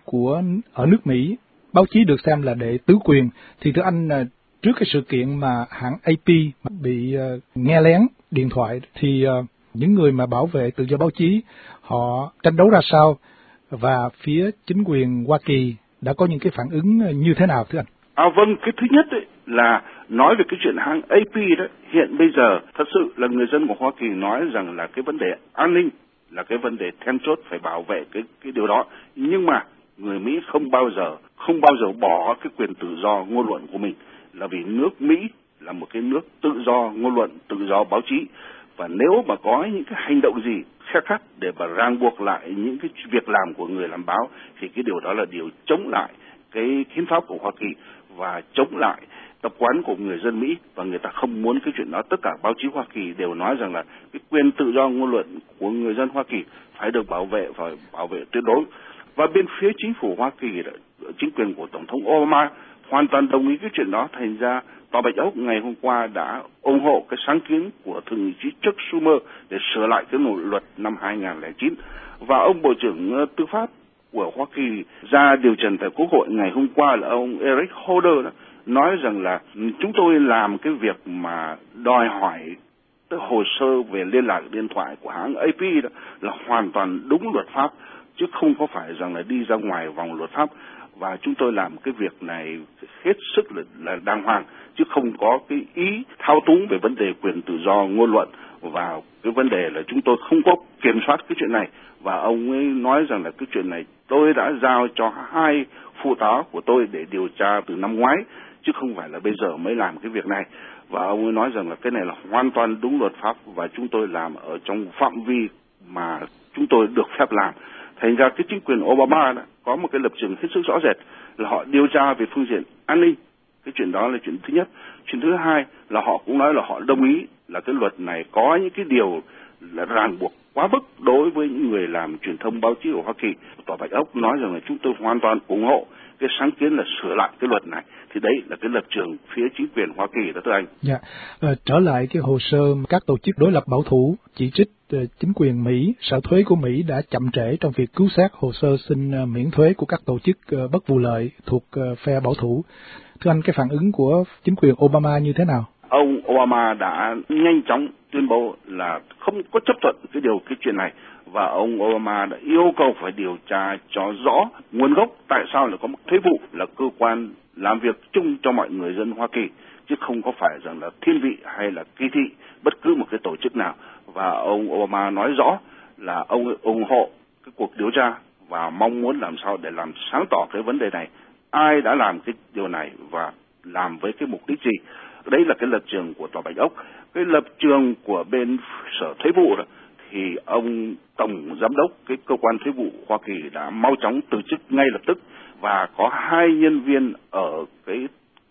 ở nước Mỹ, báo chí được xem là đệ tứ quyền, thì thưa anh, trước cái sự kiện mà hãng AP bị nghe lén điện thoại thì những người mà bảo vệ tự do báo chí họ tranh đấu ra sao, và phía chính quyền Hoa Kỳ đã có những cái phản ứng như thế nào thưa anh? Vâng, cái thứ nhất là nói về cái chuyện hãng AP đó, hiện bây giờ thật sự là người dân của Hoa Kỳ nói rằng là cái vấn đề an ninh là cái vấn đề then chốt, phải bảo vệ cái điều đó, nhưng mà người Mỹ không bao giờ bỏ cái quyền tự do ngôn luận của mình, là vì nước Mỹ là một cái nước tự do ngôn luận, tự do báo chí, và nếu mà có những cái hành động gì khe khắt để mà ràng buộc lại những cái việc làm của người làm báo thì cái điều đó là điều chống lại cái hiến pháp của Hoa Kỳ và chống lại tập quán của người dân Mỹ, và người ta không muốn cái chuyện đó. Tất cả báo chí Hoa Kỳ đều nói rằng là cái quyền tự do ngôn luận của người dân Hoa Kỳ phải được bảo vệ và bảo vệ tuyệt đối. Và bên phía chính phủ Hoa Kỳ, chính quyền của Tổng thống Obama hoàn toàn đồng ý cái chuyện đó. Thành ra Tòa Bạch Ốc ngày hôm qua đã ủng hộ cái sáng kiến của Thượng nghị sĩ Chuck Schumer để sửa lại cái luật năm 2009. Và ông Bộ trưởng Tư pháp của Hoa Kỳ ra điều trần tại Quốc hội ngày hôm qua là ông Eric Holder nói rằng là chúng tôi làm cái việc mà đòi hỏi cái hồ sơ về liên lạc điện thoại của hãng AP đó là hoàn toàn đúng luật pháp, chứ không có phải rằng là đi ra ngoài vòng luật pháp. Và chúng tôi làm cái việc này hết sức là đàng hoàng, chứ không có cái ý thao túng về vấn đề quyền tự do ngôn luận, và cái vấn đề là chúng tôi không có kiểm soát cái chuyện này. Và ông ấy nói rằng là cái chuyện này tôi đã giao cho 2 phụ tá của tôi để điều tra từ năm ngoái, chứ không phải là bây giờ mới làm cái việc này. Và ông ấy nói rằng là cái này là hoàn toàn đúng luật pháp và chúng tôi làm ở trong phạm vi mà chúng tôi được phép làm. Thành ra cái chính quyền Obama đã có một cái lập trường hết sức rõ rệt là họ điều tra về phương diện an ninh. Cái chuyện đó là chuyện thứ nhất. Chuyện thứ hai là họ cũng nói là họ đồng ý là cái luật này có những cái điều là ràng buộc quá mức đối với những người làm truyền thông báo chí của Hoa Kỳ. Tòa Bạch Ốc nói rằng là chúng tôi hoàn toàn ủng hộ cái sáng kiến là sửa lại cái luật này. Thì đấy là cái lập trường phía chính quyền Hoa Kỳ đó thưa anh. Dạ. Trở lại cái hồ sơ các tổ chức đối lập bảo thủ chỉ trích chính quyền Mỹ, Sở Thuế của Mỹ đã chậm trễ trong việc cứu xét hồ sơ xin miễn thuế của các tổ chức bất vụ lợi thuộc phe bảo thủ. Thưa anh, cái phản ứng của chính quyền Obama như thế nào? Ông Obama đã nhanh chóng tuyên bố là không có chấp thuận cái chuyện này, và ông Obama đã yêu cầu phải điều tra cho rõ nguồn gốc tại sao lại có một thuế vụ là cơ quan làm việc chung cho mọi người dân Hoa Kỳ, chứ không có phải rằng là thiên vị hay là kỳ thị bất cứ một cái tổ chức nào. Và ông Obama nói rõ là ông ủng hộ cái cuộc điều tra và mong muốn làm sao để làm sáng tỏ cái vấn đề này, ai đã làm cái điều này và làm với cái mục đích gì. Đấy là cái lập trường của Tòa Bạch Ốc. Cái lập trường của bên Sở Thuế vụ đó, thì ông Tổng Giám đốc cái cơ quan thuế vụ Hoa Kỳ đã mau chóng từ chức ngay lập tức, và có 2 nhân viên ở cái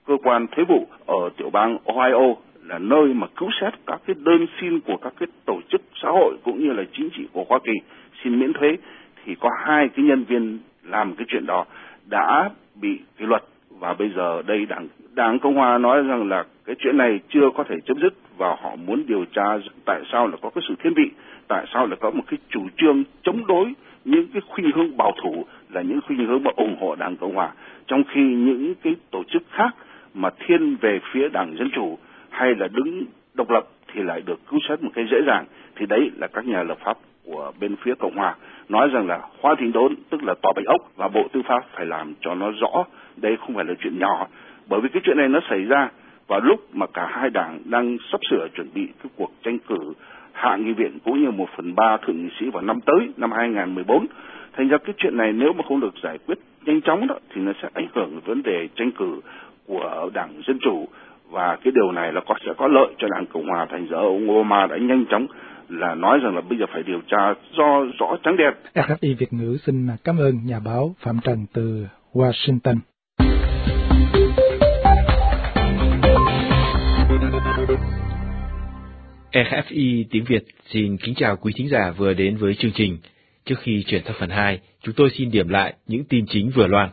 cơ quan thuế vụ ở tiểu bang Ohio là nơi mà cứu xét các cái đơn xin của các cái tổ chức xã hội cũng như là chính trị của Hoa Kỳ xin miễn thuế, thì có 2 cái nhân viên làm cái chuyện đó đã bị kỷ luật, và bây giờ đây đảng Cộng hòa nói rằng là cái chuyện này chưa có thể chấm dứt và họ muốn điều tra tại sao là có cái sự thiên vị, tại sao là có một cái chủ trương chống đối những cái khuynh hướng bảo thủ là những khuynh hướng mà ủng hộ đảng Cộng hòa, trong khi những cái tổ chức khác mà thiên về phía đảng Dân chủ hay là đứng độc lập thì lại được cứu xét một cách dễ dàng. Thì đấy là các nhà lập pháp của bên phía Cộng hòa nói rằng là Hoa Thịnh Đốn, tức là Tòa Bạch Ốc, và Bộ Tư pháp phải làm cho nó rõ. Đây không phải là chuyện nhỏ, bởi vì cái chuyện này nó xảy ra vào lúc mà cả hai đảng đang sắp sửa chuẩn bị cái cuộc tranh cử hạ nghị viện cũng như 1/3 thượng nghị sĩ vào năm tới, năm 2014. Thành ra cái chuyện này nếu mà không được giải quyết nhanh chóng đó thì nó sẽ ảnh hưởng đến vấn đề tranh cử của đảng Dân chủ, và cái điều này là sẽ có lợi cho đảng Cộng hòa. Thành ra ông Obama đã nhanh chóng là nói rằng là bây giờ phải điều tra rõ trắng đen. RFI Việt ngữ xin cảm ơn nhà báo Phạm Trần từ Washington. RFI tiếng Việt xin kính chào quý thính giả vừa đến với chương trình. Trước khi chuyển sang phần 2, chúng tôi xin điểm lại những tin chính vừa loan.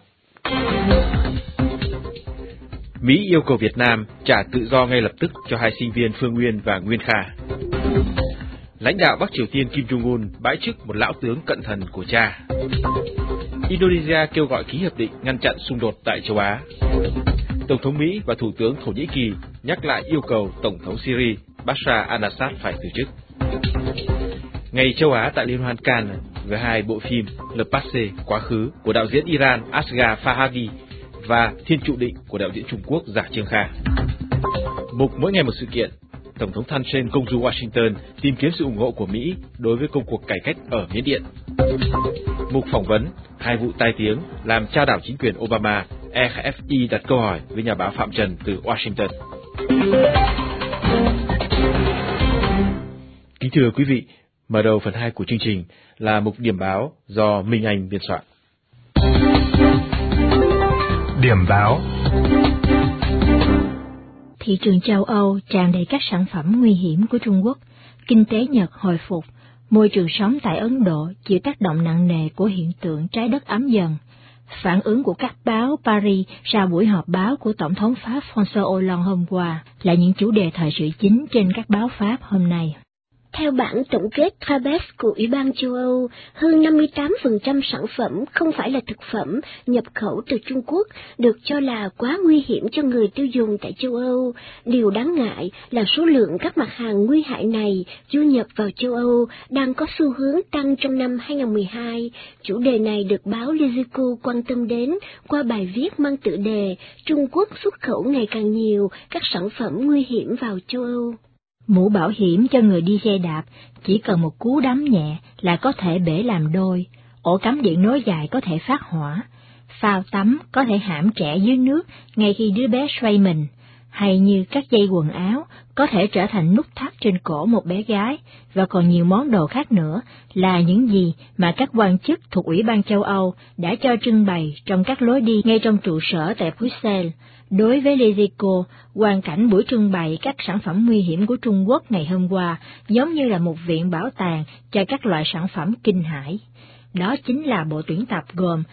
Mỹ yêu cầu Việt Nam trả tự do ngay lập tức cho 2 sinh viên Phương Nguyên và Nguyên Kha. Lãnh đạo Bắc Triều Tiên Kim Jong-un bãi chức một lão tướng cận thần của cha. Indonesia kêu gọi ký hiệp định ngăn chặn xung đột tại châu Á. Tổng thống Mỹ và Thủ tướng Thổ Nhĩ Kỳ nhắc lại yêu cầu Tổng thống Syria Bashar al-Assad phải từ chức. Ngày châu Á tại Liên hoan Cannes với 2 bộ phim Le Passé, Quá khứ của đạo diễn Iran Asghar Farhadi và Thiên trụ định của đạo diễn Trung Quốc Giả Trương Kha. Mục mỗi ngày một sự kiện, Tổng thống Thein Sein công du Washington tìm kiếm sự ủng hộ của Mỹ đối với công cuộc cải cách ở Miến Điện. Mục phỏng vấn, 2 vụ tai tiếng làm chao đảo chính quyền Obama, RFI đặt câu hỏi với nhà báo Phạm Trần từ Washington. Kính thưa quý vị, mở đầu phần 2 của chương trình là mục điểm báo do Minh Anh biên soạn. Điểm báo. Thị trường châu Âu tràn đầy các sản phẩm nguy hiểm của Trung Quốc, kinh tế Nhật hồi phục, môi trường sống tại Ấn Độ chịu tác động nặng nề của hiện tượng trái đất ấm dần. Phản ứng của các báo Paris sau buổi họp báo của Tổng thống Pháp François Hollande hôm qua là những chủ đề thời sự chính trên các báo Pháp hôm nay. Theo bản tổng kết Trabes của Ủy ban châu Âu, hơn 58% sản phẩm không phải là thực phẩm nhập khẩu từ Trung Quốc được cho là quá nguy hiểm cho người tiêu dùng tại châu Âu. Điều đáng ngại là số lượng các mặt hàng nguy hại này du nhập vào châu Âu đang có xu hướng tăng trong năm 2012. Chủ đề này được báo Lezico quan tâm đến qua bài viết mang tựa đề Trung Quốc xuất khẩu ngày càng nhiều các sản phẩm nguy hiểm vào châu Âu. Mũ bảo hiểm cho người đi xe đạp chỉ cần một cú đấm nhẹ là có thể bể làm đôi, ổ cắm điện nối dài có thể phát hỏa, phao tắm có thể hãm trẻ dưới nước ngay khi đứa bé xoay mình, hay như các dây quần áo có thể trở thành nút thắt trên cổ một bé gái, và còn nhiều món đồ khác nữa là những gì mà các quan chức thuộc Ủy ban châu Âu đã cho trưng bày trong các lối đi ngay trong trụ sở tại Bruxelles. Đối với Lezico, hoàn cảnh buổi trưng bày các sản phẩm nguy hiểm của Trung Quốc ngày hôm qua giống như là một viện bảo tàng cho các loại sản phẩm kinh hãi. Đó chính là bộ tuyển tập gồm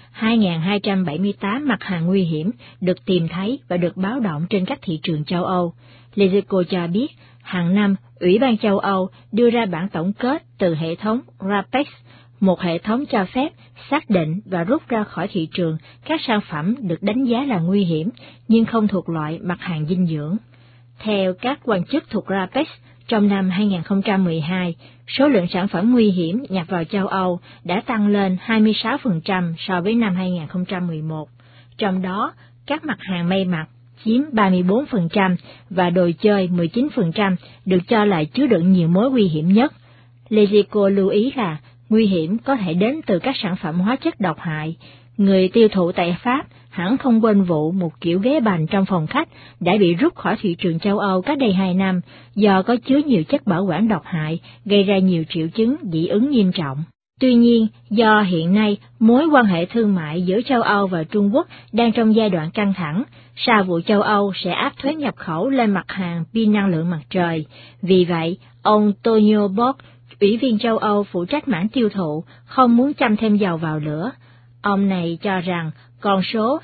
2.278 mặt hàng nguy hiểm được tìm thấy và được báo động trên các thị trường châu Âu. Lezico cho biết, hàng năm, Ủy ban châu Âu đưa ra bản tổng kết từ hệ thống RAPEX, một hệ thống cho phép xác định và rút ra khỏi thị trường các sản phẩm được đánh giá là nguy hiểm nhưng không thuộc loại mặt hàng dinh dưỡng. Theo các quan chức thuộc RAPEX, trong năm 2012, số lượng sản phẩm nguy hiểm nhập vào châu Âu đã tăng lên 26% so với năm 2011. Trong đó, các mặt hàng may mặc chiếm 34% và đồ chơi 19% được cho là chứa đựng nhiều mối nguy hiểm nhất. Lezico lưu ý là nguy hiểm có thể đến từ các sản phẩm hóa chất độc hại. Người tiêu thụ tại Pháp hẳn không quên vụ một kiểu ghế bành trong phòng khách đã bị rút khỏi thị trường châu Âu cách đây 2 năm do có chứa nhiều chất bảo quản độc hại, gây ra nhiều triệu chứng dị ứng nghiêm trọng. Tuy nhiên, do hiện nay mối quan hệ thương mại giữa châu Âu và Trung Quốc đang trong giai đoạn căng thẳng, sau vụ châu Âu sẽ áp thuế nhập khẩu lên mặt hàng pin năng lượng mặt trời. Vì vậy, ông Tonio Borg, Ủy viên châu Âu phụ trách mảng tiêu thụ, không muốn châm thêm dầu vào lửa. Ông này cho rằng con số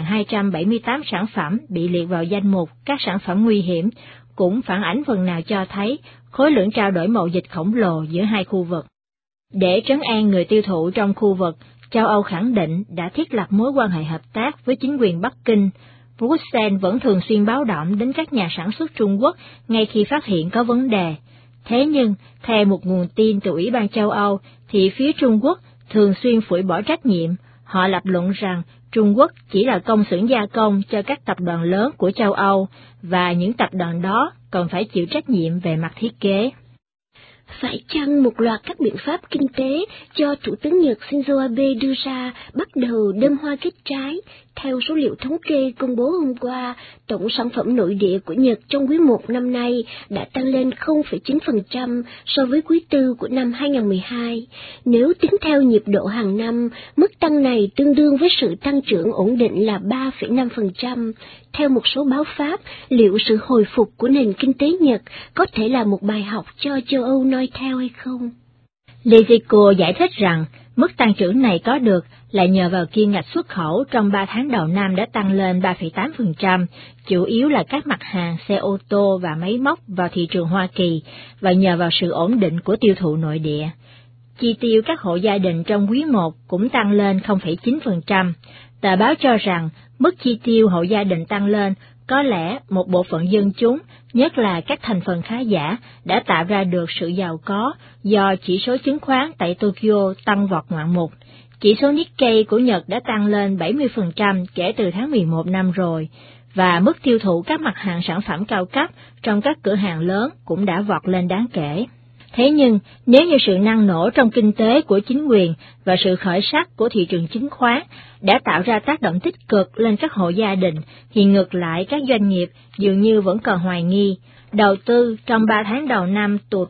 2.278 sản phẩm bị liệt vào danh mục các sản phẩm nguy hiểm cũng phản ánh phần nào cho thấy khối lượng trao đổi mậu dịch khổng lồ giữa hai khu vực. Để trấn an người tiêu thụ trong khu vực, châu Âu khẳng định đã thiết lập mối quan hệ hợp tác với chính quyền Bắc Kinh. Bruxelles vẫn thường xuyên báo động đến các nhà sản xuất Trung Quốc ngay khi phát hiện có vấn đề. Thế nhưng, theo một nguồn tin từ Ủy ban châu Âu, thì phía Trung Quốc thường xuyên phủi bỏ trách nhiệm. Họ lập luận rằng Trung Quốc chỉ là công xưởng gia công cho các tập đoàn lớn của châu Âu, và những tập đoàn đó còn phải chịu trách nhiệm về mặt thiết kế. Phải chăng một loạt các biện pháp kinh tế do Thủ tướng Nhật Shinzo Abe đưa ra bắt đầu đơm hoa kết trái? Theo số liệu thống kê công bố hôm qua, tổng sản phẩm nội địa của Nhật trong quý 1 năm nay đã tăng lên 0,9% so với quý 4 của năm 2012. Nếu tính theo nhịp độ hàng năm, mức tăng này tương đương với sự tăng trưởng ổn định là 3,5%. Theo một số báo Pháp, liệu sự hồi phục của nền kinh tế Nhật có thể là một bài học cho châu Âu noi theo hay không? Lezico giải thích rằng mức tăng trưởng này có được là nhờ vào kim ngạch xuất khẩu trong 3 tháng đầu năm đã tăng lên 3,8%, chủ yếu là các mặt hàng xe ô tô và máy móc vào thị trường Hoa Kỳ, và nhờ vào sự ổn định của tiêu thụ nội địa. Chi tiêu các hộ gia đình trong quý 1 cũng tăng lên 0,9%. Tờ báo cho rằng mức chi tiêu hộ gia đình tăng lên có lẽ một bộ phận dân chúng, nhất là các thành phần khá giả, đã tạo ra được sự giàu có do chỉ số chứng khoán tại Tokyo tăng vọt ngoạn mục. Chỉ số Nikkei của Nhật đã tăng lên 70% kể từ tháng 11 năm rồi, và mức tiêu thụ các mặt hàng sản phẩm cao cấp trong các cửa hàng lớn cũng đã vọt lên đáng kể. Thế nhưng, nếu như sự năng nổ trong kinh tế của chính quyền và sự khởi sắc của thị trường chứng khoán đã tạo ra tác động tích cực lên các hộ gia đình, thì ngược lại các doanh nghiệp dường như vẫn còn hoài nghi. Đầu tư trong 3 tháng đầu năm tụt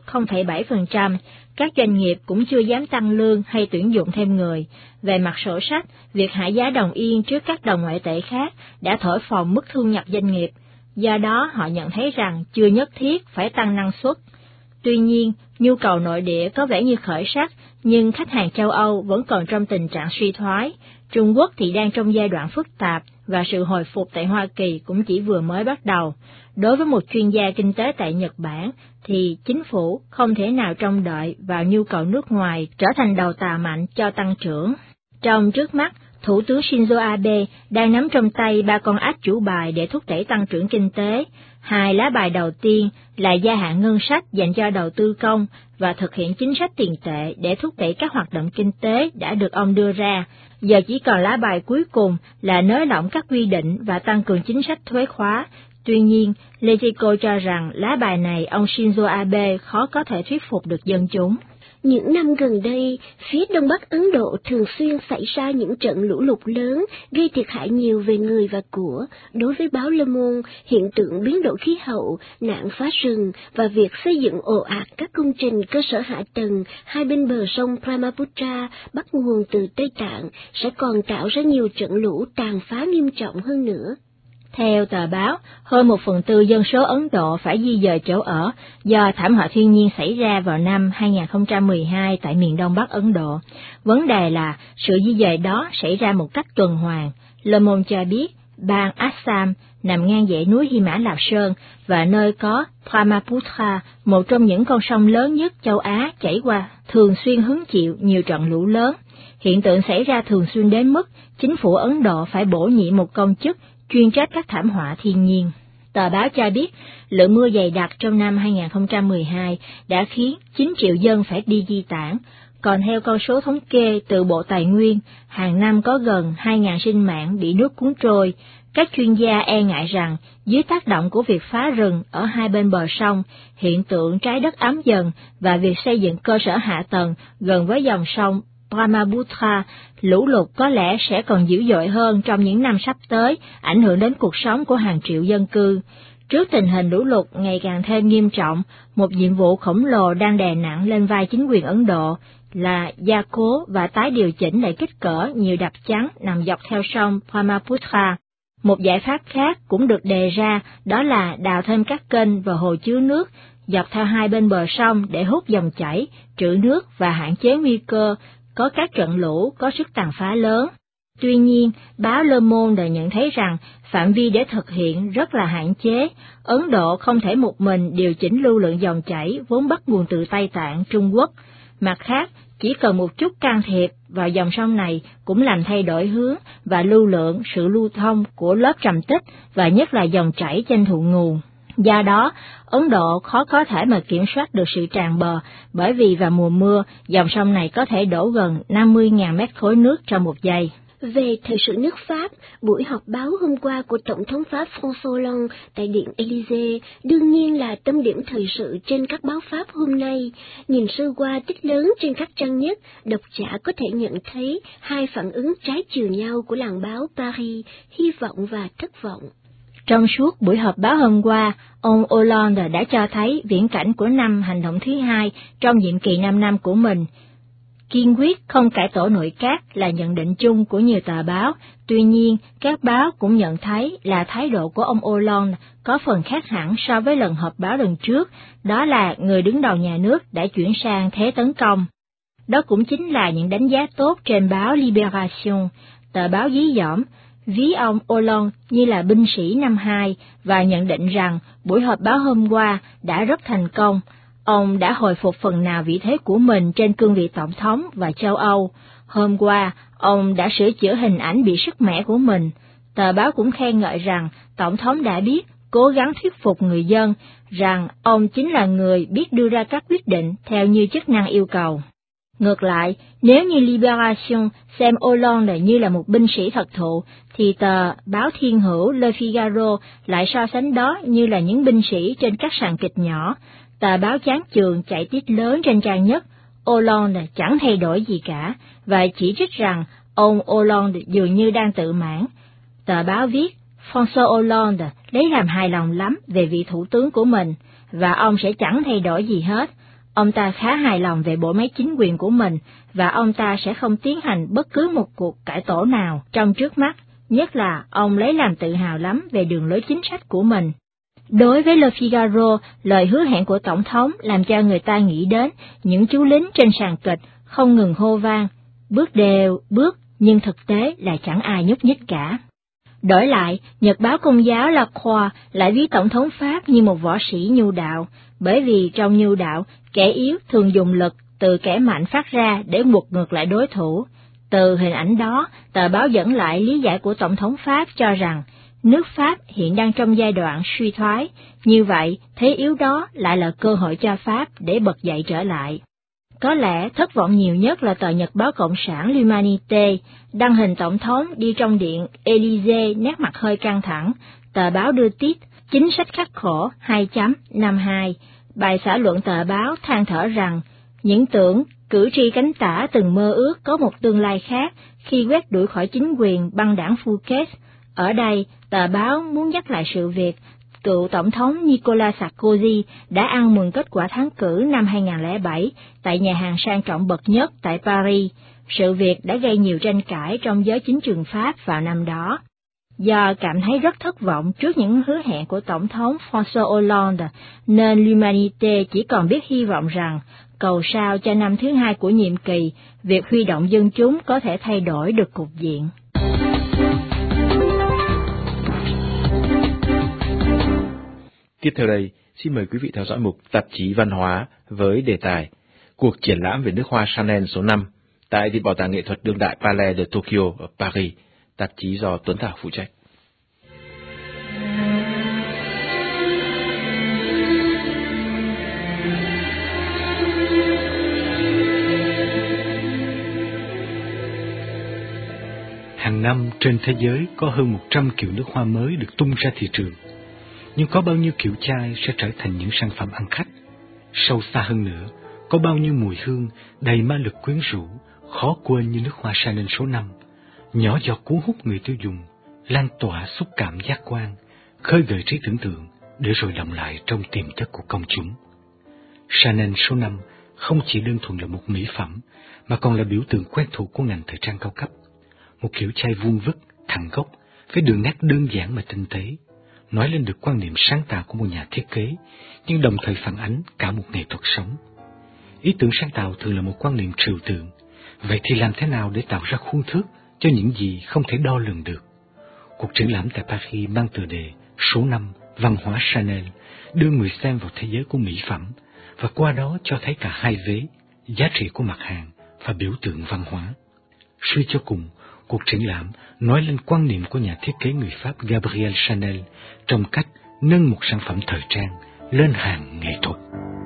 0,7%, các doanh nghiệp cũng chưa dám tăng lương hay tuyển dụng thêm người. Về mặt sổ sách, việc hạ giá đồng yên trước các đồng ngoại tệ khác đã thổi phồng mức thu nhập doanh nghiệp. Do đó họ nhận thấy rằng chưa nhất thiết phải tăng năng suất. Tuy nhiên, nhu cầu nội địa có vẻ như khởi sắc, nhưng khách hàng châu Âu vẫn còn trong tình trạng suy thoái. Trung Quốc thì đang trong giai đoạn phức tạp, và sự hồi phục tại Hoa Kỳ cũng chỉ vừa mới bắt đầu. Đối với một chuyên gia kinh tế tại Nhật Bản, thì chính phủ không thể nào trông đợi vào nhu cầu nước ngoài trở thành đầu tàu mạnh cho tăng trưởng. Trong trước mắt, Thủ tướng Shinzo Abe đang nắm trong tay 3 con át chủ bài để thúc đẩy tăng trưởng kinh tế. 2 lá bài đầu tiên là gia hạn ngân sách dành cho đầu tư công và thực hiện chính sách tiền tệ để thúc đẩy các hoạt động kinh tế đã được ông đưa ra. Giờ chỉ còn lá bài cuối cùng là nới lỏng các quy định và tăng cường chính sách thuế khóa. Tuy nhiên, Lezico cho rằng lá bài này ông Shinzo Abe khó có thể thuyết phục được dân chúng. Những năm gần đây, phía Đông Bắc Ấn Độ thường xuyên xảy ra những trận lũ lụt lớn, gây thiệt hại nhiều về người và của. Đối với báo Le Monde, hiện tượng biến đổi khí hậu, nạn phá rừng và việc xây dựng ồ ạt các công trình cơ sở hạ tầng hai bên bờ sông Brahmaputra bắt nguồn từ Tây Tạng sẽ còn tạo ra nhiều trận lũ tàn phá nghiêm trọng hơn nữa. Theo tờ báo, hơn 1/4 dân số Ấn Độ phải di dời chỗ ở do thảm họa thiên nhiên xảy ra vào năm 2012 tại miền Đông Bắc Ấn Độ. Vấn đề là sự di dời đó xảy ra một cách tuần hoàn. Le Monde cho biết, bang Assam nằm ngang dãy núi Hy Mã Lạp Sơn và nơi có Brahmaputra, một trong những con sông lớn nhất châu Á chảy qua, thường xuyên hứng chịu nhiều trận lũ lớn. Hiện tượng xảy ra thường xuyên đến mức chính phủ Ấn Độ phải bổ nhiệm một công chức chuyên trách các thảm họa thiên nhiên. Tờ báo cho biết, lượng mưa dày đặc trong năm 2012 đã khiến 9 triệu dân phải đi di tản. Còn theo con số thống kê từ Bộ Tài nguyên, hàng năm có gần 2.000 sinh mạng bị nước cuốn trôi. Các chuyên gia e ngại rằng, dưới tác động của việc phá rừng ở hai bên bờ sông, hiện tượng trái đất ấm dần và việc xây dựng cơ sở hạ tầng gần với dòng sông Brahmaputra, lũ lụt có lẽ sẽ còn dữ dội hơn trong những năm sắp tới, ảnh hưởng đến cuộc sống của hàng triệu dân cư. Trước tình hình lũ lụt ngày càng thêm nghiêm trọng, một nhiệm vụ khổng lồ đang đè nặng lên vai chính quyền Ấn Độ là gia cố và tái điều chỉnh lại kích cỡ nhiều đập chắn nằm dọc theo sông Brahmaputra. Một giải pháp khác cũng được đề ra, đó là đào thêm các kênh và hồ chứa nước dọc theo hai bên bờ sông để hút dòng chảy, trữ nước và hạn chế nguy cơ có các trận lũ có sức tàn phá lớn. Tuy nhiên, báo Le Monde đã nhận thấy rằng phạm vi để thực hiện rất là hạn chế. Ấn Độ không thể một mình điều chỉnh lưu lượng dòng chảy vốn bắt nguồn từ Tây Tạng, Trung Quốc. Mặt khác, chỉ cần một chút can thiệp vào dòng sông này cũng làm thay đổi hướng và lưu lượng sự lưu thông của lớp trầm tích và nhất là dòng chảy trên thượng nguồn. Do đó, Ấn Độ khó có thể mà kiểm soát được sự tràn bờ, bởi vì vào mùa mưa, dòng sông này có thể đổ gần 50.000 mét khối nước trong một giây. Về thời sự nước Pháp, buổi họp báo hôm qua của Tổng thống Pháp François Hollande tại Điện Élysée đương nhiên là tâm điểm thời sự trên các báo Pháp hôm nay. Nhìn sơ qua tích lớn trên các trang nhất, độc giả có thể nhận thấy hai phản ứng trái chiều nhau của làng báo Paris, hy vọng và thất vọng. Trong suốt buổi họp báo hôm qua, ông Hollande đã cho thấy viễn cảnh của năm hành động thứ hai trong nhiệm kỳ 5 năm của mình. Kiên quyết không cải tổ nội các là nhận định chung của nhiều tờ báo, tuy nhiên các báo cũng nhận thấy là thái độ của ông Hollande có phần khác hẳn so với lần họp báo lần trước, đó là người đứng đầu nhà nước đã chuyển sang thế tấn công. Đó cũng chính là những đánh giá tốt trên báo Libération, tờ báo dí dỏm, ví ông Hollande như là binh sĩ năm 2 và nhận định rằng buổi họp báo hôm qua đã rất thành công. Ông đã hồi phục phần nào vị thế của mình trên cương vị tổng thống và châu Âu. Hôm qua, ông đã sửa chữa hình ảnh bị sứt mẻ của mình. Tờ báo cũng khen ngợi rằng tổng thống đã biết cố gắng thuyết phục người dân rằng ông chính là người biết đưa ra các quyết định theo như chức năng yêu cầu. Ngược lại, nếu như Libération xem Hollande như là một binh sĩ thật thụ, thì tờ báo thiên hữu Le Figaro lại so sánh đó như là những binh sĩ trên các sàn kịch nhỏ. Tờ báo chán chường chạy tít lớn trên trang nhất, Hollande chẳng thay đổi gì cả, và chỉ trích rằng ông Hollande dường như đang tự mãn. Tờ báo viết, François Hollande lấy làm hài lòng lắm về vị thủ tướng của mình, và ông sẽ chẳng thay đổi gì hết. Ông ta khá hài lòng về bộ máy chính quyền của mình, và ông ta sẽ không tiến hành bất cứ một cuộc cải tổ nào trong trước mắt, nhất là ông lấy làm tự hào lắm về đường lối chính sách của mình. Đối với Le Figaro, lời hứa hẹn của Tổng thống làm cho người ta nghĩ đến những chú lính trên sàn kịch không ngừng hô vang, bước đều, bước, nhưng thực tế là chẳng ai nhúc nhích cả. Đổi lại, nhật báo Công giáo La Croix lại ví Tổng thống Pháp như một võ sĩ nhu đạo, bởi vì trong nhu đạo, kẻ yếu thường dùng lực từ kẻ mạnh phát ra để quật ngược lại đối thủ. Từ hình ảnh đó, tờ báo dẫn lại lý giải của Tổng thống Pháp cho rằng, nước Pháp hiện đang trong giai đoạn suy thoái, như vậy thế yếu đó lại là cơ hội cho Pháp để bật dậy trở lại. Có lẽ thất vọng nhiều nhất là tờ nhật báo Cộng sản L'Humanité, đăng hình Tổng thống đi trong điện Élysée nét mặt hơi căng thẳng. Tờ báo đưa tít, chính sách khắc khổ, 2.52. Bài xã luận tờ báo than thở rằng, những tưởng cử tri cánh tả từng mơ ước có một tương lai khác khi quét đuổi khỏi chính quyền băng đảng Fouquet. Ở đây, tờ báo muốn nhắc lại sự việc cựu Tổng thống Nicolas Sarkozy đã ăn mừng kết quả thắng cử năm 2007 tại nhà hàng sang trọng bậc nhất tại Paris. Sự việc đã gây nhiều tranh cãi trong giới chính trường Pháp vào năm đó. Do cảm thấy rất thất vọng trước những hứa hẹn của Tổng thống François Hollande, nên L'Humanité chỉ còn biết hy vọng rằng, cầu sao cho năm thứ hai của nhiệm kỳ, việc huy động dân chúng có thể thay đổi được cục diện. Tiếp theo đây, xin mời quý vị theo dõi mục Tạp chí Văn hóa với đề tài Cuộc triển lãm về nước hoa Chanel số 5 tại Viện Bảo tàng Nghệ thuật Đương đại Palais de Tokyo ở Paris, tạp chí do Tuấn Thảo phụ trách. Hàng năm trên thế giới có hơn 100 kiểu nước hoa mới được tung ra thị trường. Nhưng có bao nhiêu kiểu chai sẽ trở thành những sản phẩm ăn khách? Sâu xa hơn nữa, có bao nhiêu mùi hương đầy ma lực quyến rũ, khó quên như nước hoa Chanel số 5, nhỏ giọt cuốn hút người tiêu dùng, lan tỏa xúc cảm giác quan, khơi gợi trí tưởng tượng, để rồi đọng lại trong tiềm thức của công chúng. Chanel số 5 không chỉ đơn thuần là một mỹ phẩm, mà còn là biểu tượng quen thuộc của ngành thời trang cao cấp. Một kiểu chai vuông vức, thẳng gốc, với đường nét đơn giản mà tinh tế, nói lên được quan niệm sáng tạo của một nhà thiết kế, nhưng đồng thời phản ánh cả một nghệ thuật sống. Ý tưởng sáng tạo thường là một quan niệm trừu tượng. Vậy thì làm thế nào để tạo ra khuôn thước cho những gì không thể đo lường được? Cuộc triển lãm tại Paris mang tựa đề số 5 Văn hóa Chanel đưa người xem vào thế giới của mỹ phẩm, và qua đó cho thấy cả hai vế, giá trị của mặt hàng và biểu tượng văn hóa. Suy cho cùng, cuộc triển lãm nói lên quan niệm của nhà thiết kế người Pháp Gabriel Chanel trong cách nâng một sản phẩm thời trang lên hàng nghệ thuật.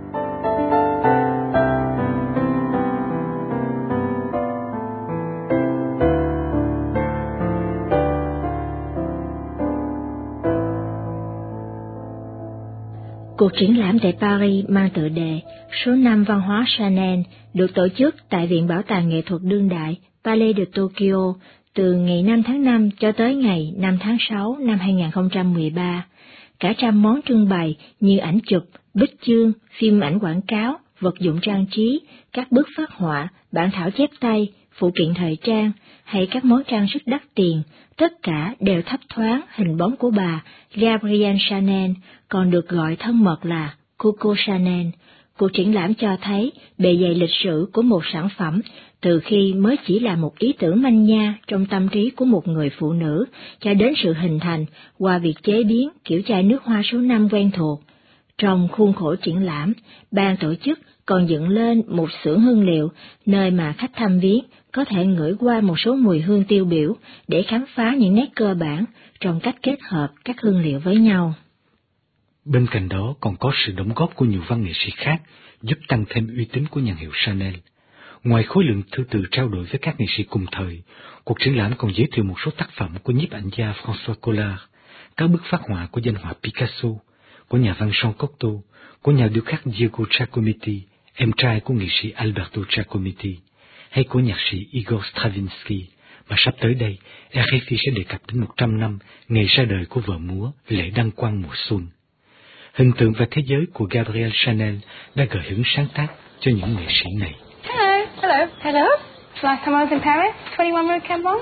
Cuộc triển lãm tại Paris mang tựa đề số 5 Văn hóa Chanel được tổ chức tại Viện Bảo tàng Nghệ thuật Đương đại Palais de Tokyo từ ngày 5 tháng 5 cho tới ngày 5 tháng 6 năm 2013. Cả trăm món trưng bày như ảnh chụp, bích chương, phim ảnh quảng cáo, vật dụng trang trí, các bức phác họa, bản thảo chép tay, phụ kiện thời trang hay các món trang sức đắt tiền, tất cả đều thấp thoáng hình bóng của bà Gabrielle Chanel, còn được gọi thân mật là Coco Chanel. Cuộc triển lãm cho thấy bề dày lịch sử của một sản phẩm từ khi mới chỉ là một ý tưởng manh nha trong tâm trí của một người phụ nữ cho đến sự hình thành qua việc chế biến kiểu chai nước hoa số 5 quen thuộc. Trong khuôn khổ triển lãm, ban tổ chức còn dựng lên một xưởng hương liệu nơi mà khách thăm viếng có thể ngửi qua một số mùi hương tiêu biểu để khám phá những nét cơ bản trong cách kết hợp các hương liệu với nhau. Bên cạnh đó còn có sự đóng góp của nhiều văn nghệ sĩ khác giúp tăng thêm uy tín của nhãn hiệu Chanel. Ngoài khối lượng thư từ trao đổi với các nghệ sĩ cùng thời, cuộc triển lãm còn giới thiệu một số tác phẩm của nhiếp ảnh gia François Collard, các bức phác họa của danh họa Picasso, của nhà văn Jean Cocteau, của nhà điêu khắc Diego Giacometti, em trai của nghệ sĩ Alberto Giacometti, hay của nhạc sĩ Igor Stravinsky, mà sắp tới đây, RFI sẽ đề cập đến 100 năm ngày ra đời của vở múa Lễ Đăng Quang mùa xuân. Hình tượng và thế giới của Gabrielle Chanel đã gợi hứng sáng tác cho những nghệ sĩ này. Hello. It's last time I was in Paris, 21 Rue Cambon.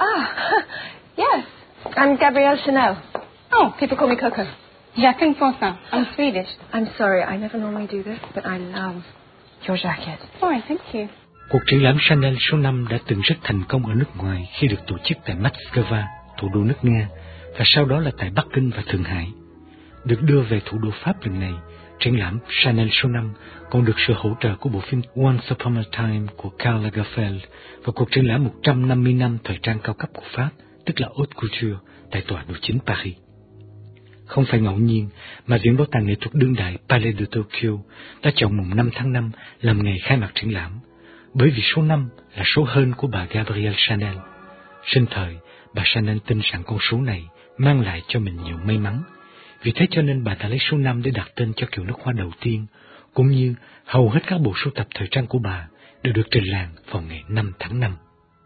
Yes. I'm Gabrielle Chanel. Oh, people call me Coco. Jacqueline Fonsin. I'm Swedish. I'm sorry, I never normally do this, but I love your jacket. Oh, thank you. Cuộc triển lãm Chanel số 5 đã từng rất thành công ở nước ngoài khi được tổ chức tại Moscow, thủ đô nước Nga, và sau đó là tại Bắc Kinh và Thượng Hải. Được đưa về thủ đô Pháp lần này, triển lãm Chanel số 5 còn được sự hỗ trợ của bộ phim Once Upon a Time của Karl Lagerfeld và cuộc triển lãm 150 năm thời trang cao cấp của Pháp, tức là Haute Couture, tại tòa nội chính Paris. Không phải ngẫu nhiên mà Viện Bảo tàng Nghệ thuật Đương đại Palais de Tokyo đã chọn mùng 5 tháng 5 làm ngày khai mạc triển lãm, bởi vì số 5 là số hên của bà Gabrielle Chanel. Sinh thời, bà Chanel tin rằng con số này mang lại cho mình nhiều may mắn. Vì thế cho nên bà đã lấy số 5 để đặt tên cho kiểu nước hoa đầu tiên, cũng như hầu hết các bộ sưu tập thời trang của bà đều được trình làng vào ngày 5 tháng 5.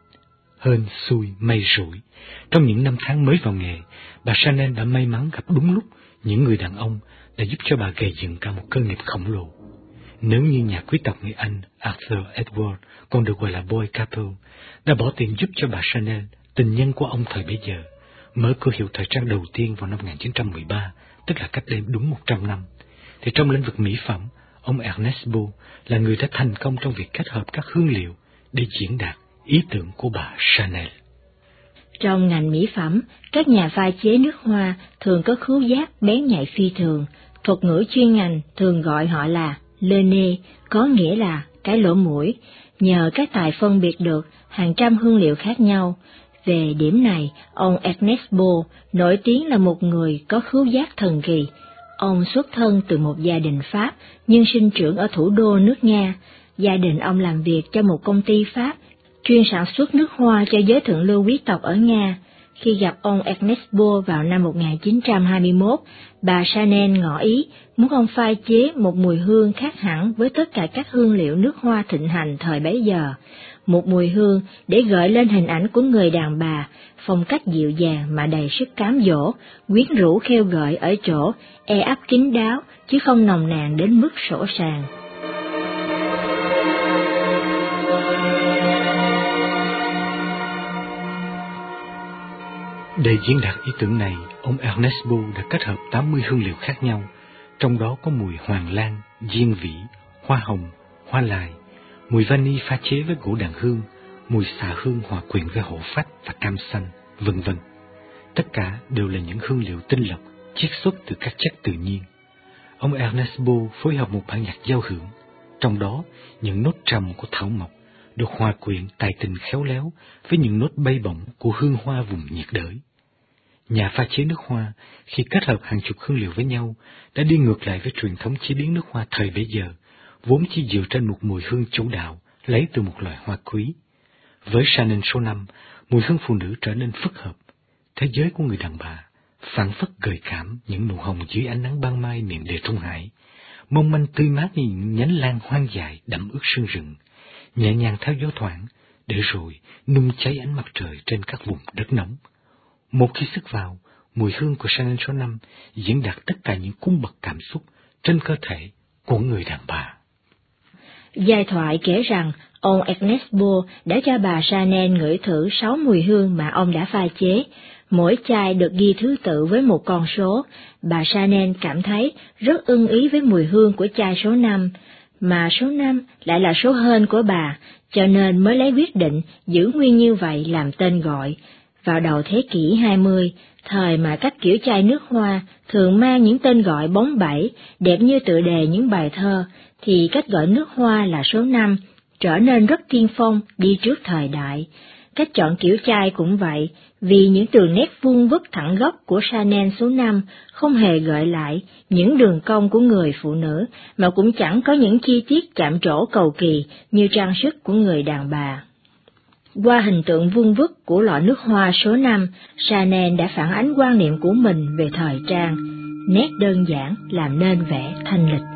Hên xui may rủi, trong những năm tháng mới vào nghề, bà Chanel đã may mắn gặp đúng lúc những người đàn ông đã giúp cho bà gầy dựng cả một cơ nghiệp khổng lồ. Nếu như nhà quý tộc người Anh Arthur Edward, còn được gọi là Boy Capel, đã bỏ tiền giúp cho bà Chanel, tình nhân của ông thời bấy giờ, mở cửa hiệu thời trang đầu tiên vào năm 1913, tức là cách đây đúng 100 năm, thì trong lĩnh vực mỹ phẩm, ông Ernest Beau là người đã thành công trong việc kết hợp các hương liệu để diễn đạt ý tưởng của bà Chanel. Trong ngành mỹ phẩm, các nhà pha chế nước hoa thường có khứu giác bén nhạy phi thường. Thuật ngữ chuyên ngành thường gọi họ là le nez, có nghĩa là cái lỗ mũi, nhờ các tài phân biệt được hàng trăm hương liệu khác nhau. Về điểm này, ông Ernest Beau nổi tiếng là một người có khứu giác thần kỳ. Ông xuất thân từ một gia đình Pháp nhưng sinh trưởng ở thủ đô nước Nga. Gia đình ông làm việc cho một công ty Pháp chuyên sản xuất nước hoa cho giới thượng lưu quý tộc ở Nga. Khi gặp ông Ernest Beaux vào năm 1921, bà Chanel ngỏ ý muốn ông pha chế một mùi hương khác hẳn với tất cả các hương liệu nước hoa thịnh hành thời bấy giờ. Một mùi hương để gợi lên hình ảnh của người đàn bà, phong cách dịu dàng mà đầy sức cám dỗ, quyến rũ khêu gợi ở chỗ e ấp kín đáo, chứ không nồng nàn đến mức sỗ sàng. Để diễn đạt ý tưởng này, ông Ernest Beaux đã kết hợp 80 hương liệu khác nhau, trong đó có mùi hoàng lan, diên vĩ, hoa hồng, hoa lài, mùi vani pha chế với gỗ đàn hương, mùi xạ hương hòa quyện với hổ phách và cam xanh, vân vân. Tất cả đều là những hương liệu tinh lọc, chiết xuất từ các chất tự nhiên. Ông Ernest Beaux phối hợp một bản nhạc giao hưởng, trong đó những nốt trầm của thảo mộc được hòa quyện tài tình khéo léo với những nốt bay bổng của hương hoa vùng nhiệt đới. Nhà pha chế nước hoa, khi kết hợp hàng chục hương liệu với nhau, đã đi ngược lại với truyền thống chế biến nước hoa thời bấy giờ, vốn chỉ dựa trên một mùi hương chủ đạo lấy từ một loài hoa quý. Với Chanel số 5, mùi hương phụ nữ trở nên phức hợp. Thế giới của người đàn bà phảng phất gợi cảm những nụ hồng dưới ánh nắng ban mai miền địa Trung Hải, mong manh tươi mát như những nhánh lan hoang dại đẫm ướt sương rừng, nhẹ nhàng theo gió thoảng, để rồi nung cháy ánh mặt trời trên các vùng đất nóng. Một khi sức vào, mùi hương của Chanel số 5 diễn đạt tất cả những cung bậc cảm xúc trên cơ thể của người đàn bà. Giai thoại kể rằng ông Ernest Beaux đã cho bà Chanel ngửi thử 6 mùi hương mà ông đã pha chế. Mỗi chai được ghi thứ tự với một con số. Bà Chanel cảm thấy rất ưng ý với mùi hương của chai số 5, mà số 5 lại là số hên của bà, cho nên mới lấy quyết định giữ nguyên như vậy làm tên gọi. Vào đầu thế kỷ 20, thời mà các kiểu chai nước hoa thường mang những tên gọi bóng bẩy, đẹp như tựa đề những bài thơ, thì cách gọi nước hoa là số 5 trở nên rất tiên phong, đi trước thời đại. Cách chọn kiểu chai cũng vậy, vì những đường nét vuông vức thẳng góc của Chanel số 5 không hề gợi lại những đường cong của người phụ nữ, mà cũng chẳng có những chi tiết chạm trổ cầu kỳ như trang sức của người đàn bà. Qua hình tượng vuông vức của lọ nước hoa số 5, Chanel đã phản ánh quan niệm của mình về thời trang, nét đơn giản làm nên vẻ thanh lịch.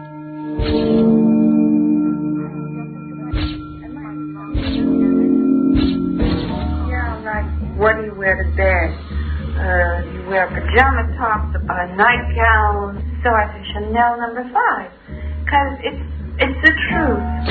What do you wear to bed? You wear pajama tops, a nightgown. So I said Chanel number 5, because it's the truth.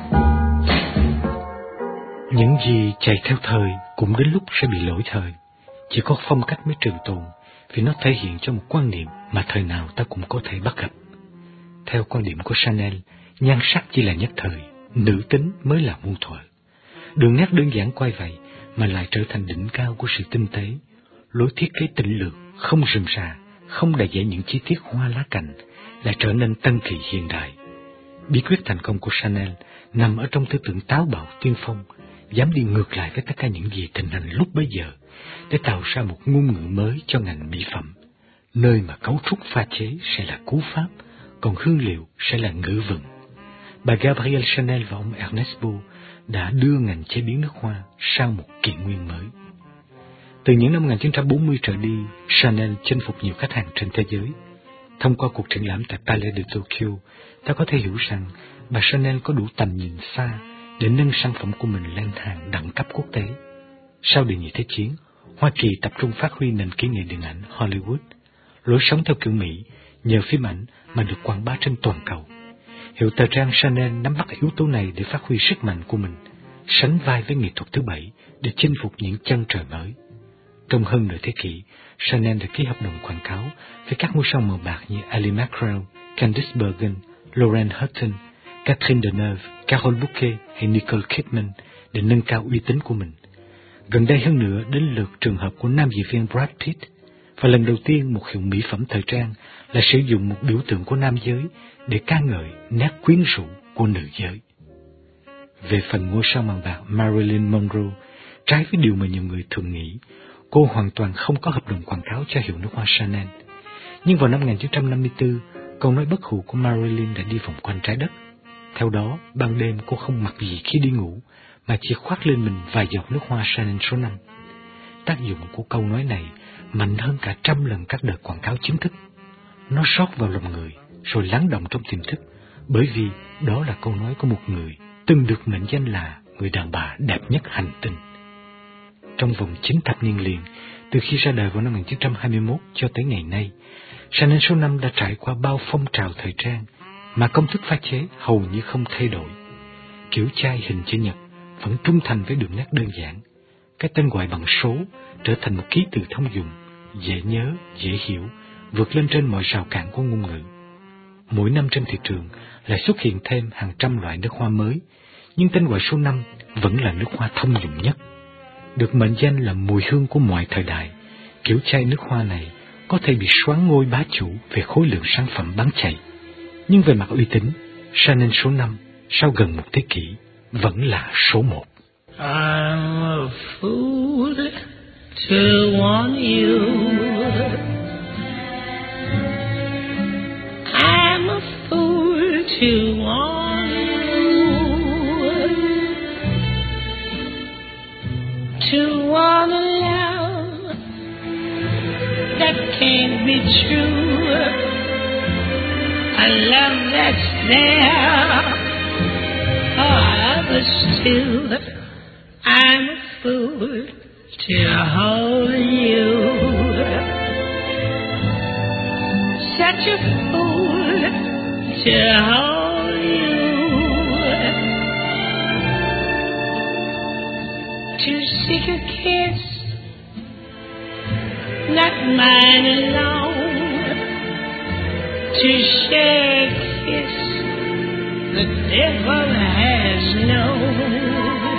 Những gì chạy theo thời cũng đến lúc sẽ bị lỗi thời. Chỉ có phong cách mới trường tồn, vì nó thể hiện cho một quan niệm mà thời nào ta cũng có thể bắt gặp. Theo quan điểm của Chanel, nhan sắc chỉ là nhất thời, nữ tính mới là muôn thuở. Đường nét đơn giản quay vậy mà lại trở thành đỉnh cao của sự tinh tế. Lối thiết kế tĩnh lược, không rườm rà, không đầy dẫy những chi tiết hoa lá cành, lại trở nên tân kỳ hiện đại. Bí quyết thành công của Chanel nằm ở trong tư tưởng táo bạo tiên phong, dám đi ngược lại với tất cả những gì thịnh hành lúc bấy giờ, để tạo ra một ngôn ngữ mới cho ngành mỹ phẩm, nơi mà cấu trúc pha chế sẽ là cú pháp, còn hương liệu sẽ là ngữ vựng. Bà Gabrielle Chanel và ông Ernest Beaux đã đưa ngành chế biến nước hoa sang một kỷ nguyên mới. Từ những năm 1940 trở đi, Chanel chinh phục nhiều khách hàng trên thế giới. Thông qua cuộc triển lãm tại Palais de Tokyo, ta có thể hiểu rằng bà Chanel có đủ tầm nhìn xa để nâng sản phẩm của mình lên hàng đẳng cấp quốc tế. Sau Đệ nhị Thế chiến, Hoa Kỳ tập trung phát huy nền kỹ nghệ điện ảnh Hollywood, lối sống theo kiểu Mỹ, nhờ phim ảnh mà được quảng bá trên toàn cầu. Hiệu thời trang Chanel nắm bắt yếu tố này để phát huy sức mạnh của mình, sánh vai với nghệ thuật thứ bảy để chinh phục những chân trời mới. Trong hơn nửa thế kỷ, Chanel đã ký hợp đồng quảng cáo với các ngôi sao màu bạc như Ali Macrel, Candice Bergen, Lauren Hutton, Catherine Deneuve, Carole Bouquet hay Nicole Kidman để nâng cao uy tín của mình. Gần đây hơn nữa đến lượt trường hợp của nam diễn viên Brad Pitt, và lần đầu tiên một hiệu mỹ phẩm thời trang là sử dụng một biểu tượng của nam giới để ca ngợi nét quyến rũ của nữ giới. Về phần ngôi sao màu bạc Marilyn Monroe, trái với điều mà nhiều người thường nghĩ, cô hoàn toàn không có hợp đồng quảng cáo cho hiệu nước hoa Chanel. Nhưng vào năm 1954, câu nói bất hủ của Marilyn đã đi vòng quanh trái đất. Theo đó, ban đêm cô không mặc gì khi đi ngủ, mà chỉ khoác lên mình vài giọt nước hoa Chanel số 5. tác dụng của câu nói này mạnh hơn cả 100 lần các đợt quảng cáo chính thức. Nó rót vào lòng người, rồi lắng động trong tiềm thức, bởi vì đó là câu nói của một người từng được mệnh danh là người đàn bà đẹp nhất hành tinh. Trong vòng 9 thập niên liền, từ khi ra đời vào năm 1921 cho tới ngày nay, Chanel số 5 đã trải qua bao phong trào thời trang, mà công thức pha chế hầu như không thay đổi. Kiểu chai hình chữ nhật vẫn trung thành với đường nét đơn giản. Cái tên gọi bằng số trở thành một ký tự thông dụng, dễ nhớ, dễ hiểu, vượt lên trên mọi rào cản của ngôn ngữ. Mỗi năm trên thị trường lại xuất hiện thêm hàng trăm loại nước hoa mới, nhưng tên gọi số 5 vẫn là nước hoa thông dụng nhất. Được mệnh danh là mùi hương của mọi thời đại, kiểu chai nước hoa này có thể bị soán ngôi bá chủ về khối lượng sản phẩm bán chạy. Nhưng về mặt uy tín, Chanel số 5 sau gần một thế kỷ vẫn là số 1. I'm a fool to want you. I'm a fool to want you. To want a love that can't be true. A love that's there for others too. I'm a fool to hold you. Such a fool to hold you. To seek a kiss, not mine alone. To share a kiss the devil has known.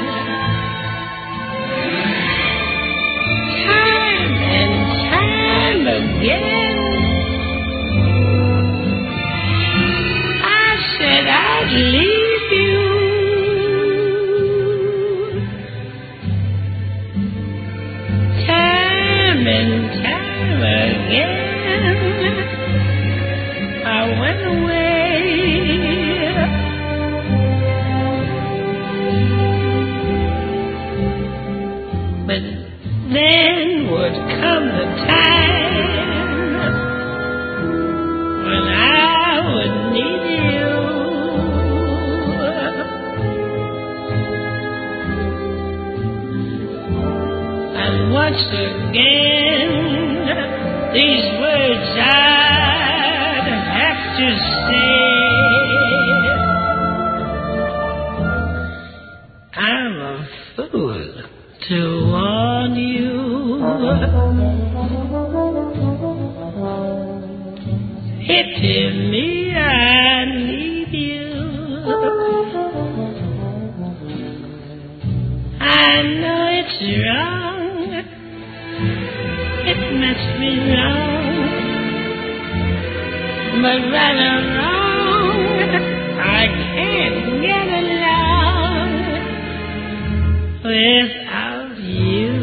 Time and time again, I said I'd leave you. Time and time again, I went away. But then would come the time when I would need you. And once again, these words I'd have to say. I'm a fool to want you. Pity me, I need you. I know it's wrong, it must be wrong, but right or wrong, I can't get along without you.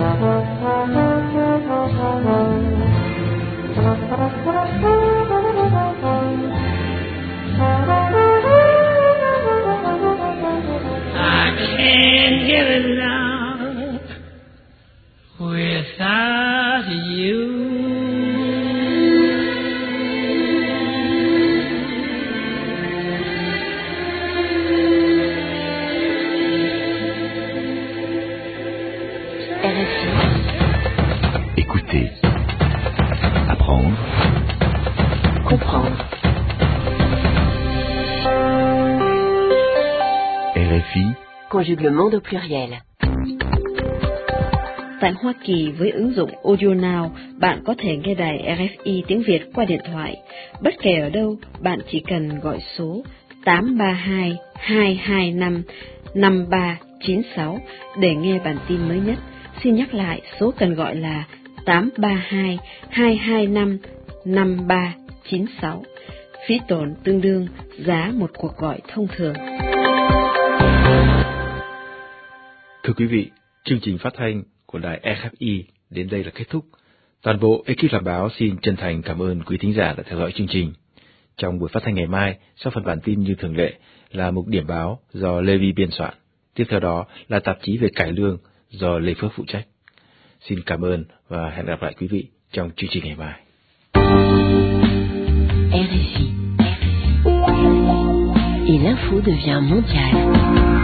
I can't get along without you. Écoutez, apprendre, comprendre. RFI, conjugement au pluriel. Tại Hoa Kỳ với ứng dụng Audio Now, bạn có thể nghe đài RFI tiếng Việt qua điện thoại. Bất kể ở đâu, bạn chỉ cần gọi số 832-225-5396 để nghe bản tin mới nhất. Xin nhắc lại, số cần gọi là 832-225-5396. Phí tổn tương đương giá một cuộc gọi thông thường. Thưa quý vị, chương trình phát thanh của đài RFI đến đây là kết thúc. Toàn bộ ekip làm báo xin chân thành cảm ơn quý thính giả đã theo dõi chương trình. Trong buổi phát thanh ngày mai, sau phần bản tin như thường lệ là mục điểm báo do Lê Vi biên soạn. Tiếp theo đó là tạp chí về cải lương do Lê Phước phụ trách. Xin cảm ơn và hẹn gặp lại quý vị trong chương trình ngày mai. RFI. Et l'info devient mondiale.